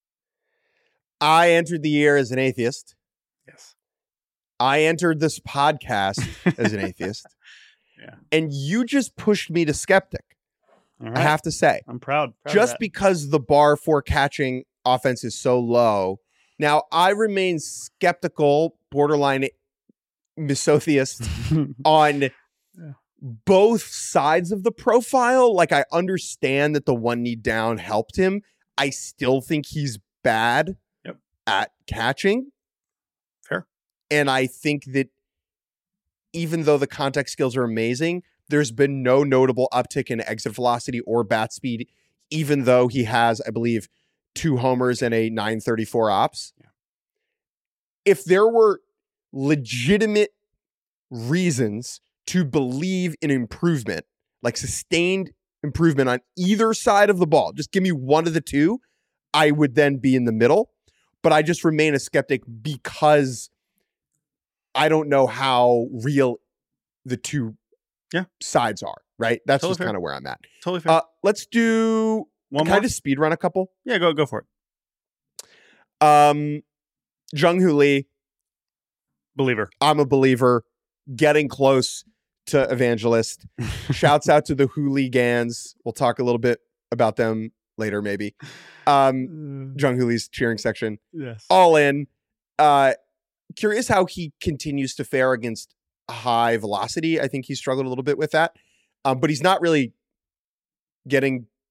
I entered the year as an atheist. Yes. I entered this podcast as an atheist. Yeah. And you just pushed me to skeptic. All I right. have to say. I'm proud. proud of Just that. because the bar for catching offense is so low. Now, I remain skeptical, borderline misotheist on Yeah. both sides of the profile. Like, I understand that the one knee down helped him. I still think he's bad Yep. at catching. Fair. And I think that even though the contact skills are amazing, there's been no notable uptick in exit velocity or bat speed, even though he has, I believe, two homers and a nine thirty-four ops. Yeah. If there were legitimate reasons to believe in improvement, like sustained improvement on either side of the ball, just give me one of the two, I would then be in the middle. But I just remain a skeptic because I don't know how real the two Yeah. sides are, right? That's Totally just fair. kind of where I'm at. Totally fair. Uh, let's do, One can more? I just speed run a couple? Yeah, go go for it. Um, Jung-Hoo Lee, Believer. I'm a believer, getting close to evangelist. Shouts out to the hooligans. We'll talk a little bit about them later, maybe. Um, Jung-Hoo Lee's cheering section. Yes. All in. Uh, curious how he continues to fare against high velocity. I think he struggled a little bit with that. Um, but he's not really getting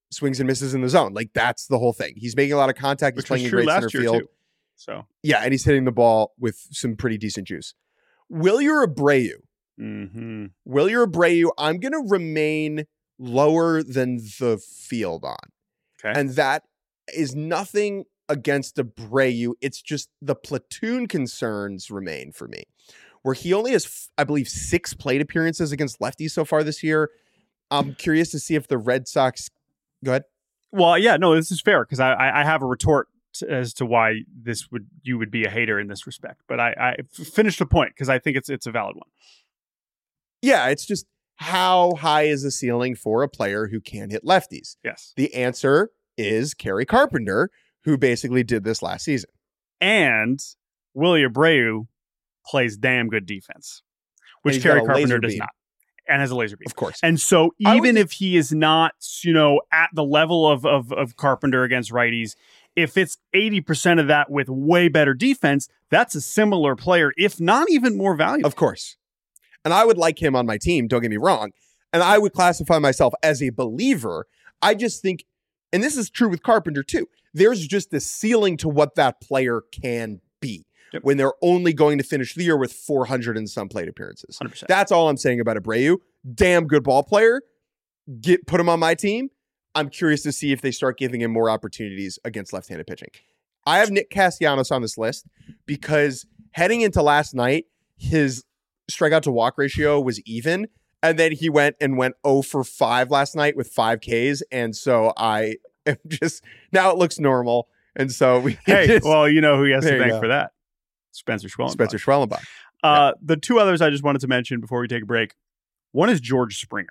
swings and misses in the zone. Like, that's the whole thing. He's making a lot of contact. He's Which playing was in true great last center year field. too. So yeah, and he's hitting the ball with some pretty decent juice. Wilyer Abreu. mm-hmm. Wilyer Abreu, I'm going to remain lower than the field on. Okay. And that is nothing against Abreu. It's just the platoon concerns remain for me, where he only has, I believe, six plate appearances against lefties so far this year. I'm curious to see if the Red Sox. Go ahead. Well, yeah, no, this is fair because I, I I have a retort as to why this would you would be a hater in this respect, but I, I finished the point because I think it's it's a valid one. Yeah, it's just how high is the ceiling for a player who can hit lefties? Yes, the answer is Kerry Carpenter, who basically did this last season. And Willie Abreu plays damn good defense, which Kerry Carpenter does not, and has a laser beam, of course. And so even if he is not, you know, at the level of of, of Carpenter against righties, if it's eighty percent of that with way better defense, that's a similar player, if not even more valuable. Of course. And I would like him on my team, don't get me wrong. And I would classify myself as a believer. I just think, and this is true with Carpenter too, there's just a ceiling to what that player can be yep. when they're only going to finish the year with four hundred and some plate appearances. one hundred percent. That's all I'm saying about Abreu. Damn good ball player. Get put him on my team. I'm curious to see if they start giving him more opportunities against left-handed pitching. I have Nick Castellanos on this list because heading into last night, his strikeout to walk ratio was even. And then he went and went oh for five last night with five Ks. And so I am just, now it looks normal. And so we Hey, just, well, you know who he has to There you thank go. for that? Spencer Schwellenbach. Spencer Schwellenbach. Uh, The two others I just wanted to mention before we take a break. One is George Springer.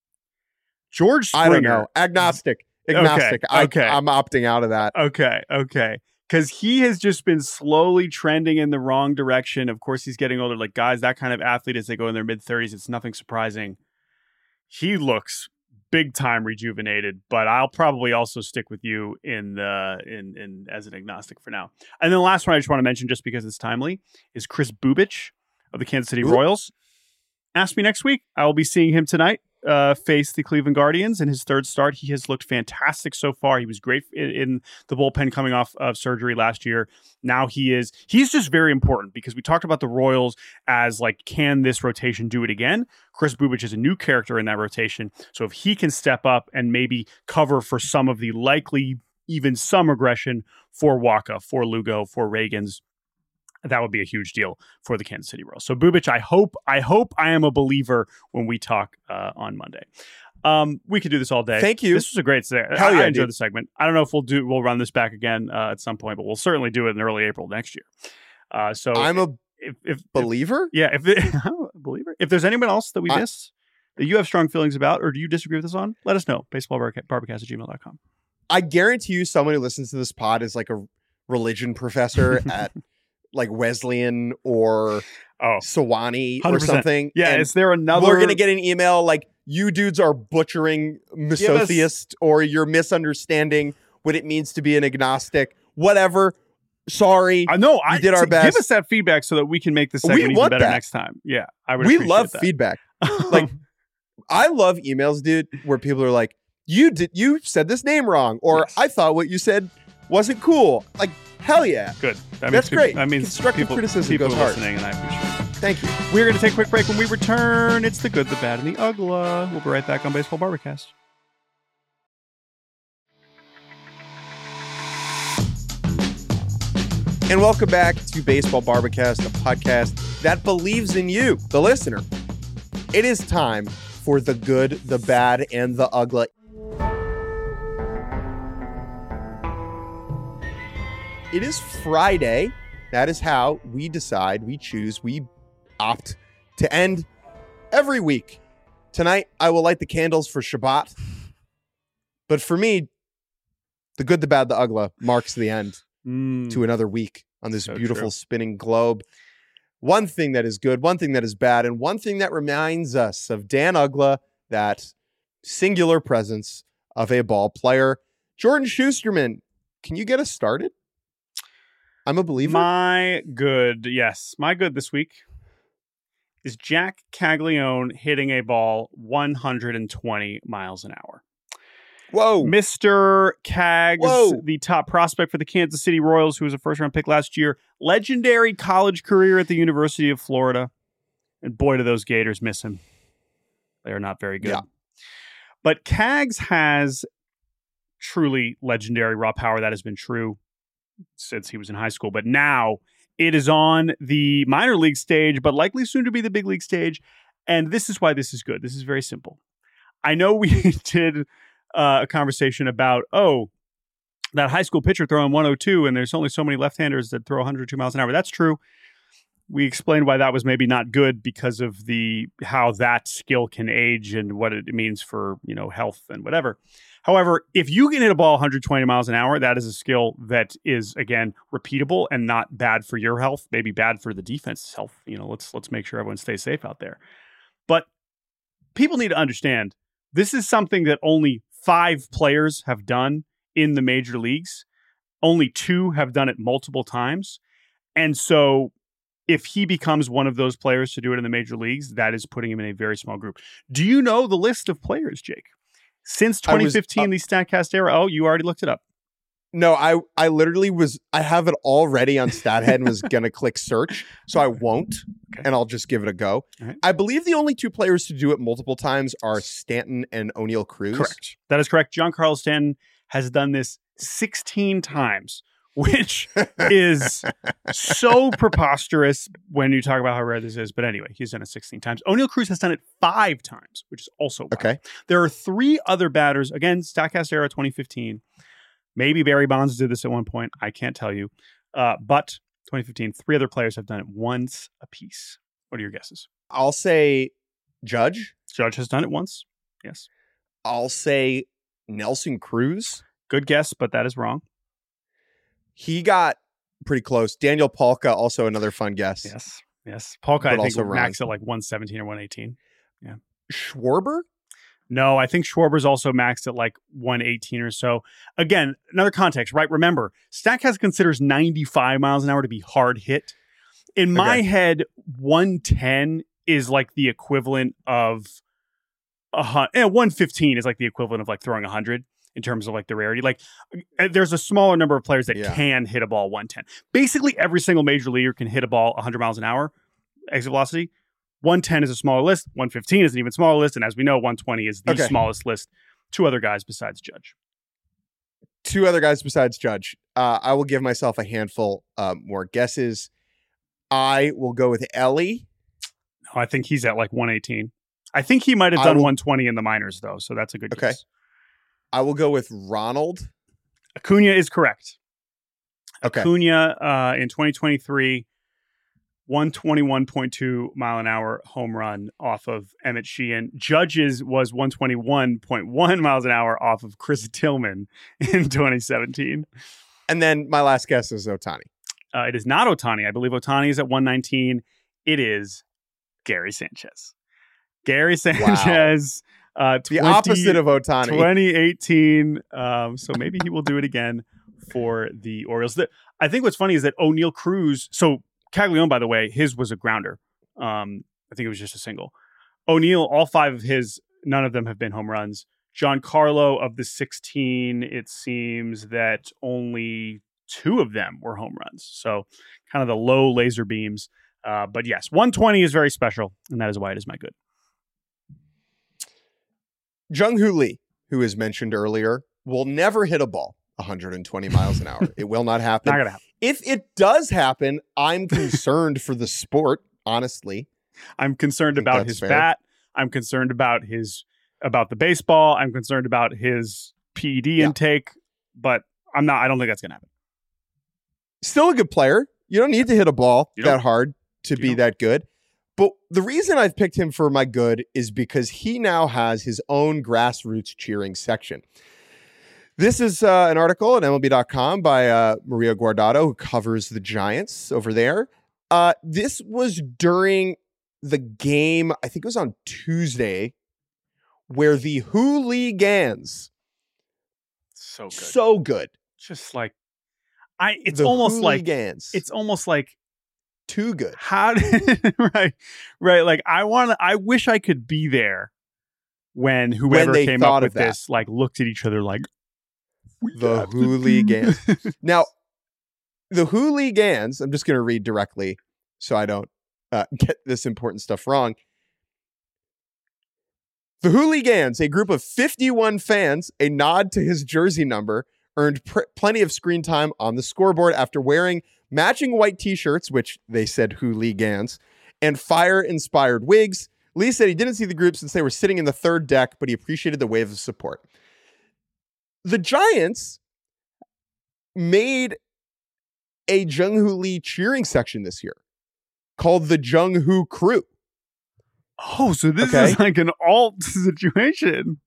George Springer. I don't know. Agnostic. Agnostic. Okay, okay. I, I'm opting out of that. Okay, okay. Because he has just been slowly trending in the wrong direction. Of course, he's getting older. Like, guys, that kind of athlete, as they go in their mid-thirties, it's nothing surprising. He looks big-time rejuvenated, but I'll probably also stick with you in the in in as an agnostic for now. And then the last one I just want to mention, just because it's timely, is Chris Bubich of the Kansas City Ooh. Royals. Ask me next week. I will be seeing him tonight. Uh, face the Cleveland Guardians in his third start. He has looked fantastic so far. He was great in, in the bullpen coming off of surgery last year. Now he is, he's just very important because we talked about the Royals as like, can this rotation do it again? Chris Bubich is a new character in that rotation. So if he can step up and maybe cover for some of the likely, even some aggression for Waka, for Lugo, for Reagans, that would be a huge deal for the Kansas City Royals. So Bubich, I hope, I hope I am a believer when we talk uh, on Monday. Um, we could do this all day. Thank you. This was a great segment. Hell I, yeah, I enjoyed dude. the segment. I don't know if we'll do, we'll run this back again uh, at some point, but we'll certainly do it in early April next year. Uh, so I'm a if, if, believer. if yeah, if it, a believer, if there's anyone else that we I, missed that you have strong feelings about, or do you disagree with us on, let us know. baseball barbacast at gmail dot com. I guarantee you someone who listens to this pod is like a religion professor at like Wesleyan or oh, Sewanee one hundred percent. Or something. Yeah, and is there another? we're going to get an email like, you dudes are butchering misotheist or you're misunderstanding what it means to be an agnostic. Whatever. Sorry. I know. I did our t- best. Give us that feedback so that we can make this segment even want better that. next time. Yeah, I would. We appreciate love that. feedback. Like, I love emails, dude, where people are like, you did, you said this name wrong, or Yes. I thought what you said wasn't cool. Like, hell yeah. Good. That That's means great. People, that means Constructive people, criticism people goes are hard. listening, and I appreciate it. Thank you. We're going to take a quick break. When we return, it's the good, the bad, and the ugly. We'll be right back on Baseball Barbacast. And welcome back to Baseball Barbacast, a podcast that believes in you, the listener. It is time for the good, the bad, and the ugly. It is Friday. That is how we decide, we choose, we opt to end every week. Tonight, I will light the candles for Shabbat. But for me, the good, the bad, the ugly marks the end Mm. to another week on this So beautiful true. spinning globe. One thing that is good, one thing that is bad, and one thing that reminds us of Dan Ugla, that singular presence of a ball player. Jordan Schusterman, can you get us started? I'm a believer. My good, yes, my good this week is Jack Caglione hitting a ball one hundred twenty miles an hour. Whoa. Mister Kaggs, Whoa. the top prospect for the Kansas City Royals, who was a first-round pick last year. Legendary college career at the University of Florida. And boy, do those Gators miss him. They are not very good. Yeah. But Kaggs has truly legendary raw power. That has been true since he was in high school. But now it is on the minor league stage, but likely soon to be the big league stage. And this is why this is good. This is very simple. I know we did uh, a conversation about, oh, that high school pitcher throwing one oh two, and there's only so many left-handers that throw one hundred two miles an hour. That's true. We explained why that was maybe not good because of the how that skill can age and what it means for, you know, health and whatever. However, if you can hit a ball one hundred twenty miles an hour, that is a skill that is, again, repeatable and not bad for your health, maybe bad for the defense's health. You know, let's let's make sure everyone stays safe out there. But people need to understand this is something that only five players have done in the major leagues. Only two have done it multiple times. And so if he becomes one of those players to do it in the major leagues, that is putting him in a very small group. Do you know the list of players, Jake? Since twenty fifteen, was, uh, the StatCast era. Oh, you already looked it up. No, I, I literally was, I have it already on StatHead and was going to click search. So I won't, okay. And I'll just give it a go. Right. I believe the only two players to do it multiple times are Stanton and O'Neill Cruz. Correct. That is correct. Giancarlo Stanton has done this sixteen times, which is so preposterous when you talk about how rare this is. But anyway, he's done it sixteen times. O'Neill Cruz has done it five times, which is also wild. Okay. There are three other batters, again, StatCast era twenty fifteen. Maybe Barry Bonds did this at one point. I can't tell you. Uh, but twenty fifteen, three other players have done it once apiece. What are your guesses? I'll say Judge. Judge has done it once. Yes. I'll say Nelson Cruz. Good guess, but that is wrong. He got pretty close. Daniel Palka, also another fun guess. Yes. Yes. Palka, but I think, maxed at like one seventeen or one eighteen. Yeah. Schwarber? No, I think Schwarber's also maxed at like one eighteen or so. Again, another context, right? Remember, StatCast considers ninety-five miles an hour to be hard hit. In my okay. head, one ten is like the equivalent of a hundred. Eh, one fifteen is like the equivalent of like throwing one hundred in terms of like the rarity. Like, there's a smaller number of players that yeah. can hit a ball one ten. Basically, every single major leaguer can hit a ball one hundred miles an hour exit velocity. one ten is a smaller list. one fifteen is an even smaller list. And as we know, one twenty is the okay. smallest list. Two other guys besides Judge. Two other guys besides Judge. Uh, I will give myself a handful uh, more guesses. I will go with Ellie. No, I think he's at like one eighteen. I think he might have done will, one twenty in the minors, though. So that's a good okay. guess. I will go with Ronald. Acuna is correct. Okay. Acuna uh, in twenty twenty-three... one twenty-one point two mile an hour home run off of Emmett Sheehan. Judge's was one twenty-one point one miles an hour off of Chris Tillman in twenty seventeen. And then my last guess is Ohtani. Uh, it is not Ohtani. I believe Ohtani is at one nineteen. It is Gary Sanchez. Gary Sanchez. Wow. Uh, twenty, the opposite of Ohtani. twenty eighteen. Um, so maybe he will do it again for the Orioles. The, I think what's funny is that O'Neill Cruz. So Caglione, by the way, his was a grounder. Um, I think it was just a single. O'Neill, all five of his, none of them have been home runs. Giancarlo, of the sixteen, it seems that only two of them were home runs. So kind of the low laser beams. Uh, but yes, one twenty is very special, and that is why it is my good. Jung-Hoo Lee, who is mentioned earlier, will never hit a ball one hundred twenty miles an hour. It will not happen. Not gonna happen. If it does happen, I'm concerned for the sport, honestly. I'm concerned about his fair. bat. I'm concerned about his about the baseball. I'm concerned about his P E D yeah. intake, but I'm not I don't think that's gonna happen. Still a good player. You don't need to hit a ball that hard to be don't. that good. But the reason I've picked him for my good is because he now has his own grassroots cheering section. This is uh, an article at M L B dot com by uh, Maria Guardado, who covers the Giants over there. Uh, this was during the game, I think it was on Tuesday, where the hooligans, so good, so good, just like I, it's the almost hooligans. like it's almost like too good. How did right, right? Like I want, I wish I could be there when whoever they came thought up of with that. this like looked at each other like we The have to do hooligans. this. Now, the hooligans, I'm just going to read directly so I don't uh, get this important stuff wrong. The hooligans, a group of fifty-one fans, a nod to his jersey number, earned pr- plenty of screen time on the scoreboard after wearing matching white t-shirts, which they said hooligans, and fire-inspired wigs. Lee said he didn't see the group since they were sitting in the third deck, but he appreciated the wave of support. The Giants made a Jung-Hoo Lee cheering section this year called the Jung-Hoo Crew. Oh, so this Okay. is like an alt situation.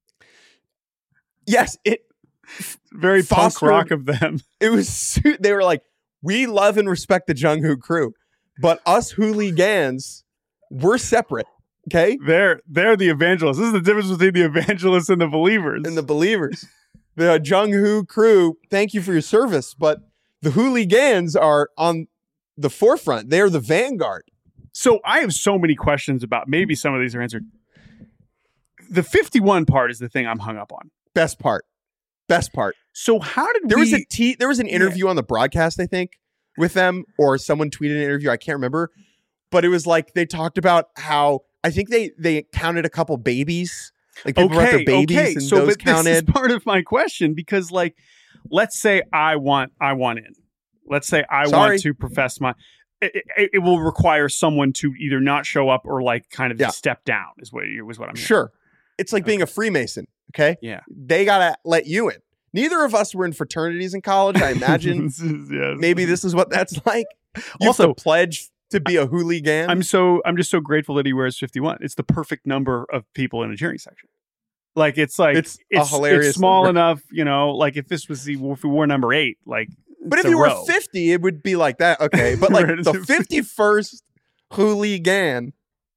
Yes, it Very punk Fostered- rock of them. it was su- they were like, we love and respect the Jung-Hoo Crew, but us hooligans, we're separate. Okay? They're they're the evangelists. This is the difference between the evangelists and the believers. And the believers. The Jung-Hoo Crew, thank you for your service, but the hooligans are on the forefront. They're the vanguard. So I have so many questions about, maybe some of these are answered. The fifty-one part is the thing I'm hung up on. Best part. Best part. So how did There we... was a t- there was an interview on the broadcast, I think, with them, or someone tweeted an interview. I can't remember, but it was like they talked about how I think they they counted a couple babies, like people brought their babies, okay. and so, those but counted. This is part of my question because, like, let's say I want I want in. Let's say I Sorry. want to profess my. It, it, it will require someone to either not show up or like kind of Yeah. just step down. Is what was what I'm hearing. Sure, it's like being a Freemason. Okay, Yeah. they gotta let you in. Neither of us were in fraternities in college. I imagine This is- yes. maybe this is what that's like. You Also- have to pledge to be a hooligan. I'm so I'm just so grateful that he wears fifty-one. It's the perfect number of people in a cheering section. Like it's like It's a hilarious It's small number. enough, you know. Like if this was the if we wore number eight, like. But it's if a you were row. fifty, it would be like that. Okay. But like Right. the fifty-first hooligan.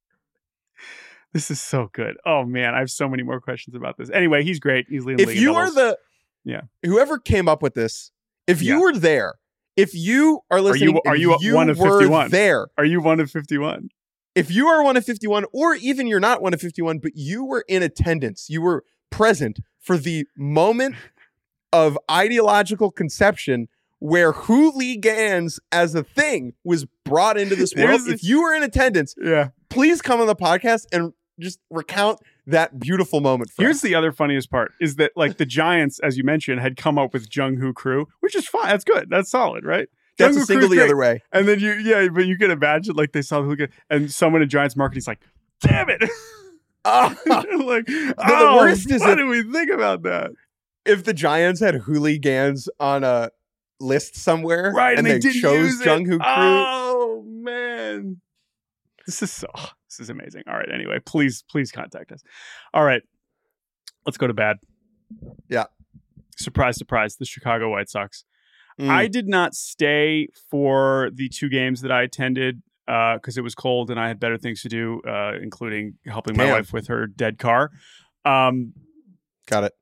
This is so good. Oh man, I have so many more questions about this. Anyway, he's great. He's leading. the If league in you are doubles. the, Yeah. whoever came up with this, if you Yeah. were there, if you are listening, are and you one of were fifty-one? there, Are you one of fifty-one? if you are one of fifty-one, or even you're not one of fifty-one, but you were in attendance, you were present for the moment of ideological conception where hooligans as a thing was brought into this world. There's- If you were in attendance, Yeah. please come on the podcast and just recount that beautiful moment for Here's us. the other funniest part: is that like the Giants, as you mentioned, had come up with Jung-Hoo Crew, which is fine. That's good. That's solid, right? That's Jung-Hoo a single Crew's the great. other way. And then you, yeah, but you can imagine like they saw the hooligan, and someone in Giants marketing's like, "Damn it!" Ah, like, oh, worst is what if- did we think about that? if the Giants had hooligans on a list somewhere, Right, and, and they they, didn't chose use it. Jung-Hoo Crew, Oh man, this is so. oh, this is amazing. All right. Anyway, please, please contact us. All right, let's go to bad. Yeah. Surprise, surprise. The Chicago White Sox. Mm. I did not stay for the two games that I attended because it was cold and I had better things to do, uh, including helping my Damn. wife with her dead car. Um, got it.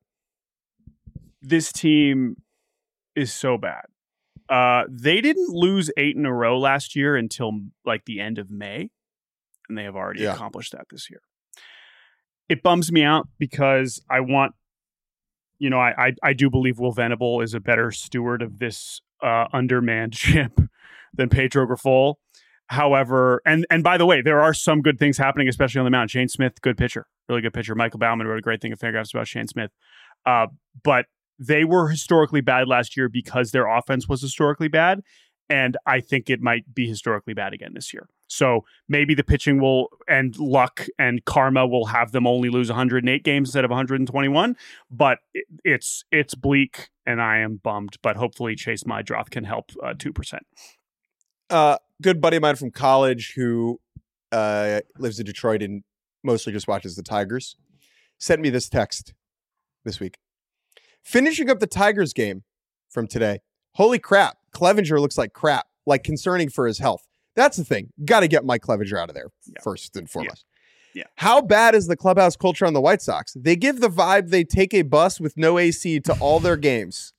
this team is so bad. Uh, they didn't lose eight in a row last year until like the end of May, and they have already Yeah. accomplished that this year. It bums me out because I want, you know, I I, I do believe Will Venable is a better steward of this uh, undermanned ship than Pedro Grifol. However, and and by the way, there are some good things happening, especially on the mound. Shane Smith, good pitcher, really good pitcher. Michael Bauman wrote a great thing in Fangraphs about Shane Smith, uh, but they were historically bad last year because their offense was historically bad. And I think it might be historically bad again this year. So maybe the pitching will, and luck and karma will have them only lose one hundred eight games instead of one hundred twenty-one. But it, it's it's bleak, and I am bummed. But hopefully Chase Mydroth can help uh, two percent. Uh, good buddy of mine from college who uh, lives in Detroit and mostly just watches the Tigers sent me this text this week. Finishing up the Tigers game from today. Holy crap. Clevenger looks like crap, like concerning for his health. That's the thing. Got to get Mike Clevenger out of there Yeah. first and foremost. Yeah. Yeah. How bad is the clubhouse culture on the White Sox? They give the vibe they take a bus with no A C to all their games.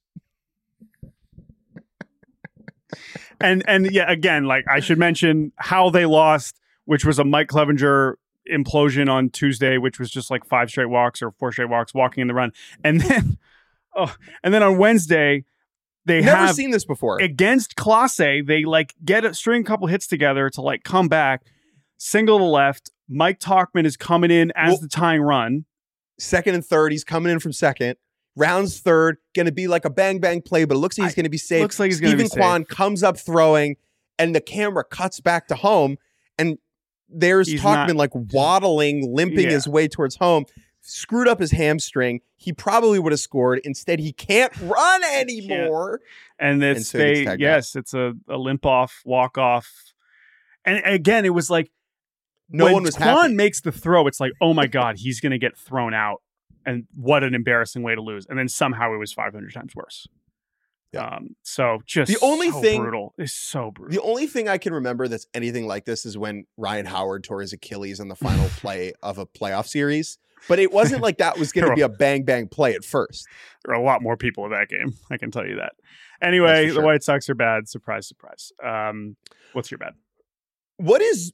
And and yeah, again, like I should mention how they lost, which was a Mike Clevenger implosion on Tuesday, which was just like five straight walks or four straight walks, walking in the run. And then, oh, and then on Wednesday, they Never have seen this before. Against Clase, they like get a string a couple hits together to like come back, single to left. Mike Tauchman is coming in as well, the tying run. Second and third, he's coming in from second. Rounds third, going to be like a bang bang play, but it looks like he's going to be safe. Looks like he's going to be Stephen Kwan safe. comes up throwing, and the camera cuts back to home, and there's He's Tauchman not- like waddling, limping Yeah. his way towards home. Screwed up his hamstring. He probably would have scored. Instead, he can't run anymore. And it's And so he gets they tagged yes, it's a, a limp off, walk off. And again, it was like No when one was Kwan happy. makes the throw, it's like, oh my God, he's gonna get thrown out. And what an embarrassing way to lose. And then somehow it was five hundred times worse. Yeah. Um, so just The only so thing- brutal. It's so brutal. The only thing I can remember that's anything like this is when Ryan Howard tore his Achilles on the final play of a playoff series. But it wasn't like that was going to be a bang bang play at first. There are a lot more people in that game. I can tell you that. Anyway, That's for the sure. White Sox are bad. Surprise, surprise. Um, what's your bad? What is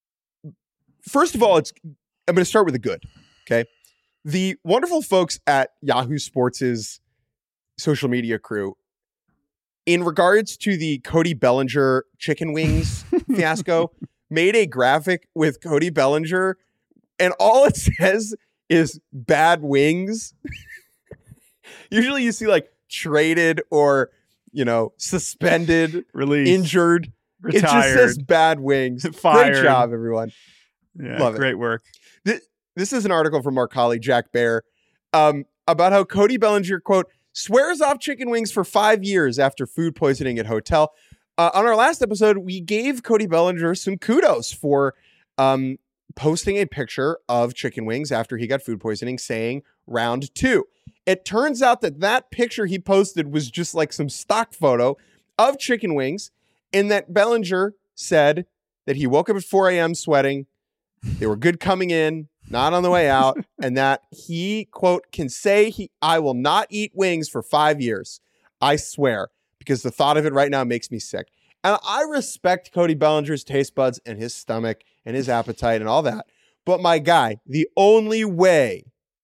first of all, it's I'm going to start with the good. Okay. The wonderful folks at Yahoo Sports' social media crew, in regards to the Cody Bellinger chicken wings fiasco, made a graphic with Cody Bellinger, and all it says is bad wings. Usually you see like traded or, you know, suspended, Release. injured. Retired. It just says bad wings. Fired. Great job, everyone. Yeah, Love it. great work. This, this is an article from our colleague, Jack Bear, um, about how Cody Bellinger, quote, swears off chicken wings for five years after food poisoning at hotel. Uh, on our last episode, we gave Cody Bellinger some kudos for um, posting a picture of chicken wings after he got food poisoning, saying round two. It turns out that that picture he posted was just like some stock photo of chicken wings, and that Bellinger said that he woke up at four a.m. sweating. They were good coming in, not on the way out, and that he, quote, can say he I will not eat wings for five years. I swear, because the thought of it right now makes me sick. And I respect Cody Bellinger's taste buds and his stomach and his appetite and all that. But my guy, the only way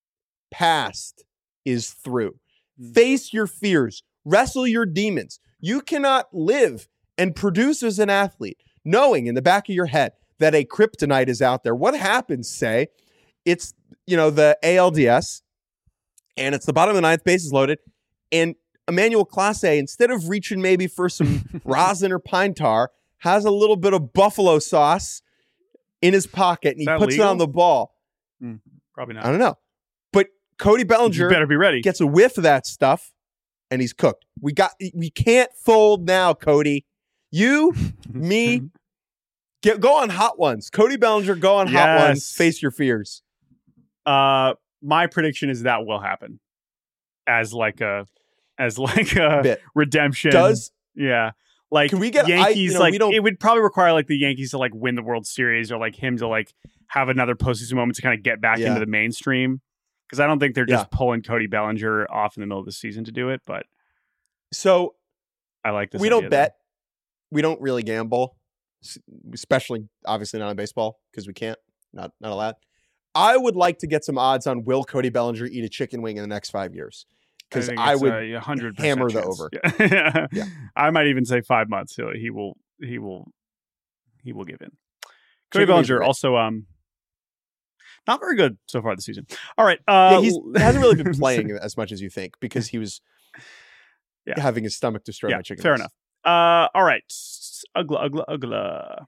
past is through. Face your fears. Wrestle your demons. You cannot live and produce as an athlete knowing in the back of your head that a kryptonite is out there. What happens, say, it's, you know, the A L D S, and it's the bottom of the ninth, bases loaded, and Emmanuel Clase, instead of reaching maybe for some rosin or pine tar, has a little bit of buffalo sauce in his pocket, and he that puts legal? it on the ball. Probably not. I don't know. But Cody You Bellinger better be ready. gets a whiff of that stuff, and he's cooked. We got. We can't fold now, Cody. You, me, get, go on hot ones. Cody Bellinger, go on hot Yes. ones. Face your fears. Uh, my prediction is that will happen as like a as like a Bit. redemption. Does yeah. Like Can we get- I- Yankees? you know, like we don't- it would probably require like the Yankees to like win the World Series or like him to like have another postseason moment to kind of get back Yeah. into the mainstream. Because I don't think they're just Yeah. pulling Cody Bellinger off in the middle of the season to do it. But so? I like this. We don't idea, though. bet. We don't really gamble, s- especially obviously not in baseball because we can't. Not not allowed. I would like to get some odds on will Cody Bellinger eat a chicken wing in the next five years? Because think I it's would a hundred hammer the chance. over. Yeah. Yeah. I might even say five months. He'll, he will. He will. He will give in. Cody Chicken wings Bellinger are great. also um not very good so far this season. All right. Uh, Yeah, he's, he hasn't really been playing as much as you think because he was Yeah. having his stomach destroyed yeah, by chicken fair wings. enough. Uh, all right. Ugla, ugla, ugla.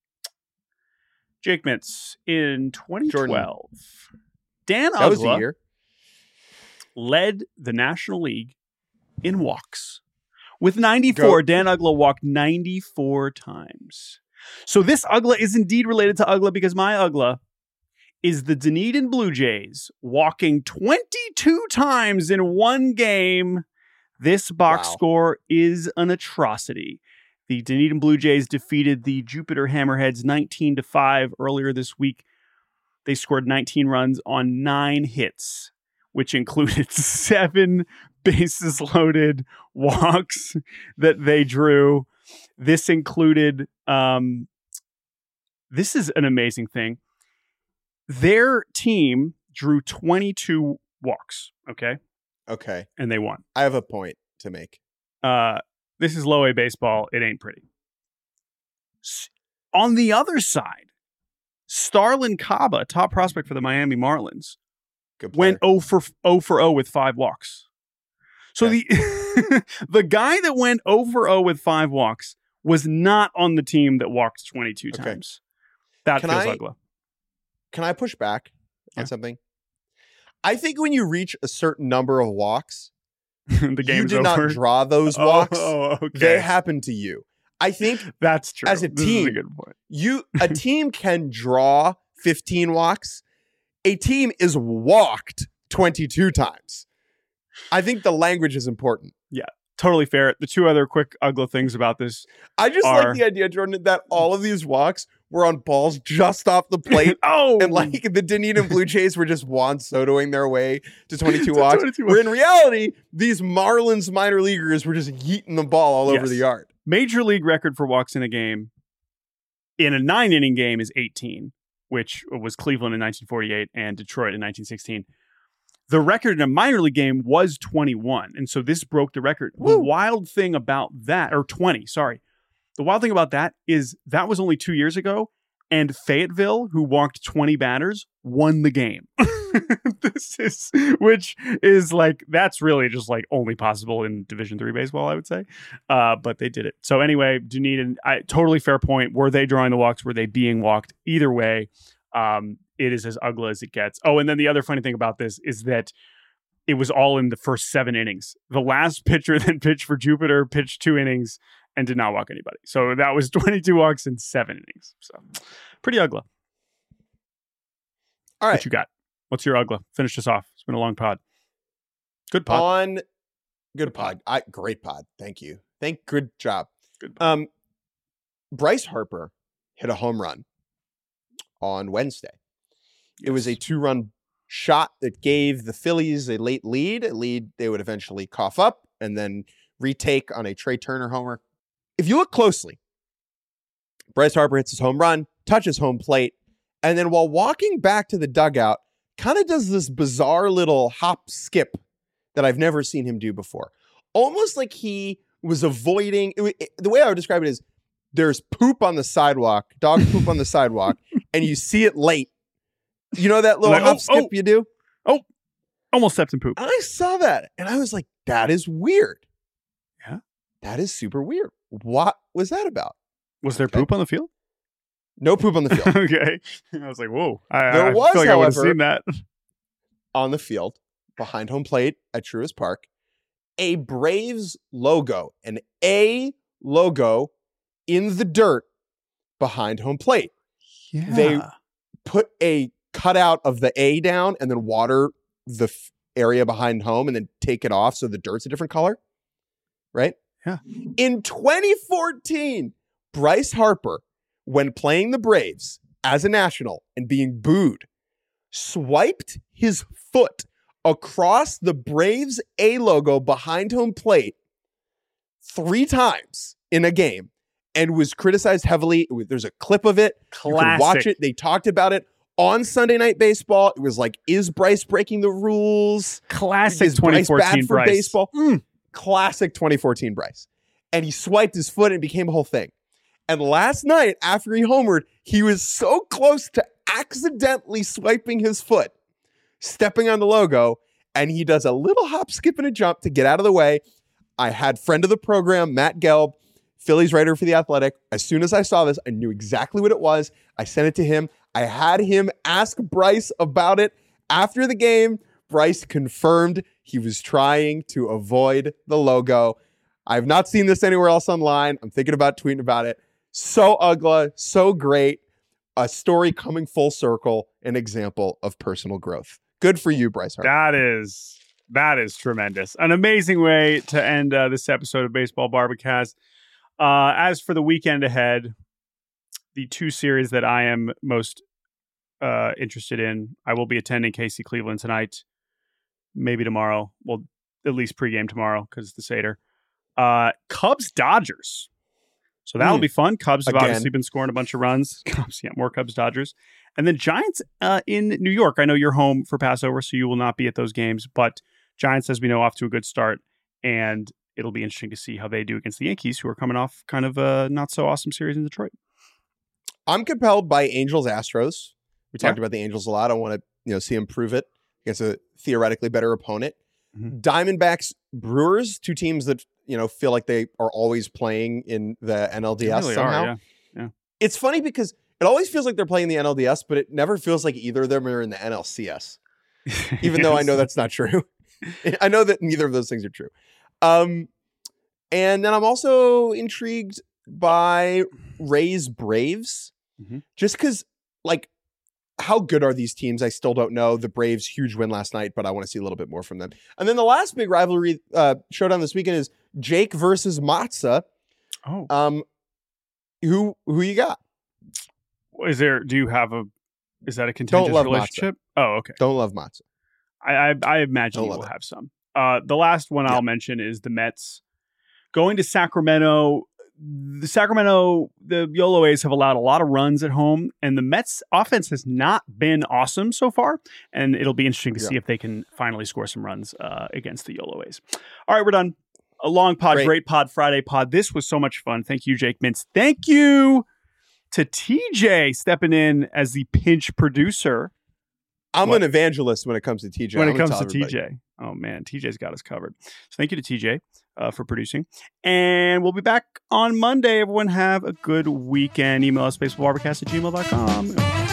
Jake Mintz in twenty twelve. Dan That was the Ugla year. led the National League in walks. With ninety-four, Go. Dan Ugla walked ninety-four times. So this Ugla is indeed related to Ugla because my Ugla is the Dunedin Blue Jays walking twenty-two times in one game. This box Wow. score is an atrocity. The Dunedin Blue Jays defeated the Jupiter Hammerheads nineteen to five earlier this week. They scored nineteen runs on nine hits, which included seven bases loaded walks that they drew. This included, um, this is an amazing thing. Their team drew twenty-two walks, okay? Okay. And they won. I have a point to make. Uh, this is low A baseball. It ain't pretty. S- on the other side, Starlin Caba, top prospect for the Miami Marlins, Good player. went oh for oh for oh with five walks. So Okay. the the guy that went oh for oh with five walks was not on the team that walked twenty-two Okay. times. That Can feels I- ugly. Can I push back on Yeah. something? I think when you reach a certain number of walks, The you game's did over. not draw those Oh, walks. Oh, okay. They happened to you. I think That's true. as a This is a team, good point. you a team can draw fifteen walks. A team is walked twenty-two times. I think the language is important. Totally fair. The two other quick ugly things about this. I just Are- like the idea, Jordan, that all of these walks were on balls just off the plate. oh, And like the Dunedin Blue Jays were just Juan Sotoing their way to twenty-two To walks. twenty-two Where in reality, these Marlins minor leaguers were just yeeting the ball all over Yes. the yard. Major league record for walks in a game in a nine inning game is eighteen, which was Cleveland in nineteen forty-eight and Detroit in nineteen sixteen. The record in a minor league game was twenty-one. And so this broke the record. Woo. The wild thing about that, or twenty, sorry. The wild thing about that is that was only two years ago. And Fayetteville, who walked twenty batters, won the game. This is, which is like, that's really just like only possible in Division three baseball, I would say. Uh, but they did it. So anyway, Dunedin, I totally fair point. Were they drawing the walks? Were they being walked? Either way, um, it is as ugly as it gets. Oh, and then the other funny thing about this is that it was all in the first seven innings. The last pitcher that pitched for Jupiter pitched two innings and did not walk anybody. So that was twenty-two walks in seven innings. So pretty ugly. All What right. you got? What's your ugly? Finish this off. It's been a long pod. Good pod. On good pod. I, great pod. Thank you. Thank good job. Good pod. Um Bryce Harper hit a home run on Wednesday. It was a Yes. two-run shot that gave the Phillies a late lead, a lead they would eventually cough up and then retake on a Trey Turner homer. If you look closely, Bryce Harper hits his home run, touches home plate, and then while walking back to the dugout, kind of does this bizarre little hop skip that I've never seen him do before. Almost like he was avoiding, it, it- the way I would describe it is there's poop on the sidewalk, dog poop on the sidewalk, and you see it late. You know that little Like, hop oh, skip oh. you do? Almost stepped in poop. I saw that and I was like, that is weird. Yeah. That is super weird. What was that about? Was there Okay. poop on the field? No poop on the field. Okay. I was like, whoa. I, There I was, feel like I would have however, seen that. On the field, behind home plate at Truist Park, a Braves logo, an A logo in the dirt behind home plate. Yeah. They put a cutout of the A down and then water the f- area behind home and then take it off so the dirt's a different color. Right? Yeah. In twenty fourteen, Bryce Harper, when playing the Braves as a national and being booed, swiped his foot across the Braves A logo behind home plate three times in a game and was criticized heavily. It was- There's a clip of it. You can watch it. They talked about it on Sunday Night Baseball. It was like, is Bryce breaking the rules? Classic Is Bryce twenty fourteen bad for Bryce. baseball? Mm. Classic twenty fourteen Bryce. And he swiped his foot and it became a whole thing. And last night, after he homered, he was so close to accidentally swiping his foot, stepping on the logo, and he does a little hop, skip, and a jump to get out of the way. I had friend of the program, Matt Gelb, Phillies writer for The Athletic. As soon as I saw this, I knew exactly what it was. I sent it to him. I had him ask Bryce about it after the game. Bryce confirmed he was trying to avoid the logo. I have not seen this anywhere else online. I'm thinking about tweeting about it. So ugly, so great. A story coming full circle, an example of personal growth. Good for you, Bryce Harper. That is that is tremendous. An amazing way to end uh, this episode of Baseball Barbacast. Uh, as for the weekend ahead, the two series that I am most uh, interested in, I will be attending K C Cleveland tonight, maybe tomorrow. Well, at least pregame tomorrow because it's the Seder. Uh, Cubs Dodgers. So that'll Mm. be fun. Cubs have Again. obviously been scoring a bunch of runs. Cubs, yeah, more Cubs Dodgers. And then Giants uh, in New York. I know you're home for Passover, so you will not be at those games. But Giants, as we know, off to a good start. And it'll be interesting to see how they do against the Yankees, who are coming off kind of a not so awesome series in Detroit. I'm compelled by Angels Astros. We talked Yeah. about the Angels a lot. I want to you know see them prove it against a theoretically better opponent. Mm-hmm. Diamondbacks Brewers, two teams that you know feel like they are always playing in the N L D S They really somehow. are, yeah. Yeah. It's funny because it always feels like they're playing the N L D S, but it never feels like either of them are in the N L C S. Even though I know that's not true. I know that neither of those things are true. Um, and then I'm also intrigued by Rays Braves, mm-hmm. just because, like, how good are these teams? I still don't know. The Braves, huge win last night, but I want to see a little bit more from them. And then the last big rivalry uh, showdown this weekend is Jake versus Matza. Oh, Um, who who you got? is there? Do you have a? Is that a contentious love relationship? Oh, okay. Don't love Matza. I I, I imagine Don't you love will it. have some. Uh, the last one Yeah. I'll mention is the Mets going to Sacramento. The Sacramento, the YOLO A's have allowed a lot of runs at home, and the Mets offense has not been awesome so far. And it'll be interesting to Yeah. see if they can finally score some runs uh, against the YOLO A's. All right, we're done. A long pod, Great. great pod, Friday pod. This was so much fun. Thank you, Jake Mintz. Thank you to T J stepping in as the pinch producer I'm What? an evangelist when it comes to T J. when I'm it gonna comes to tell T everybody. J. Oh man, T J's got us covered. So thank you to T J uh, for producing. And we'll be back on Monday. Everyone have a good weekend. Email us baseballbarbacast at gmail dot com.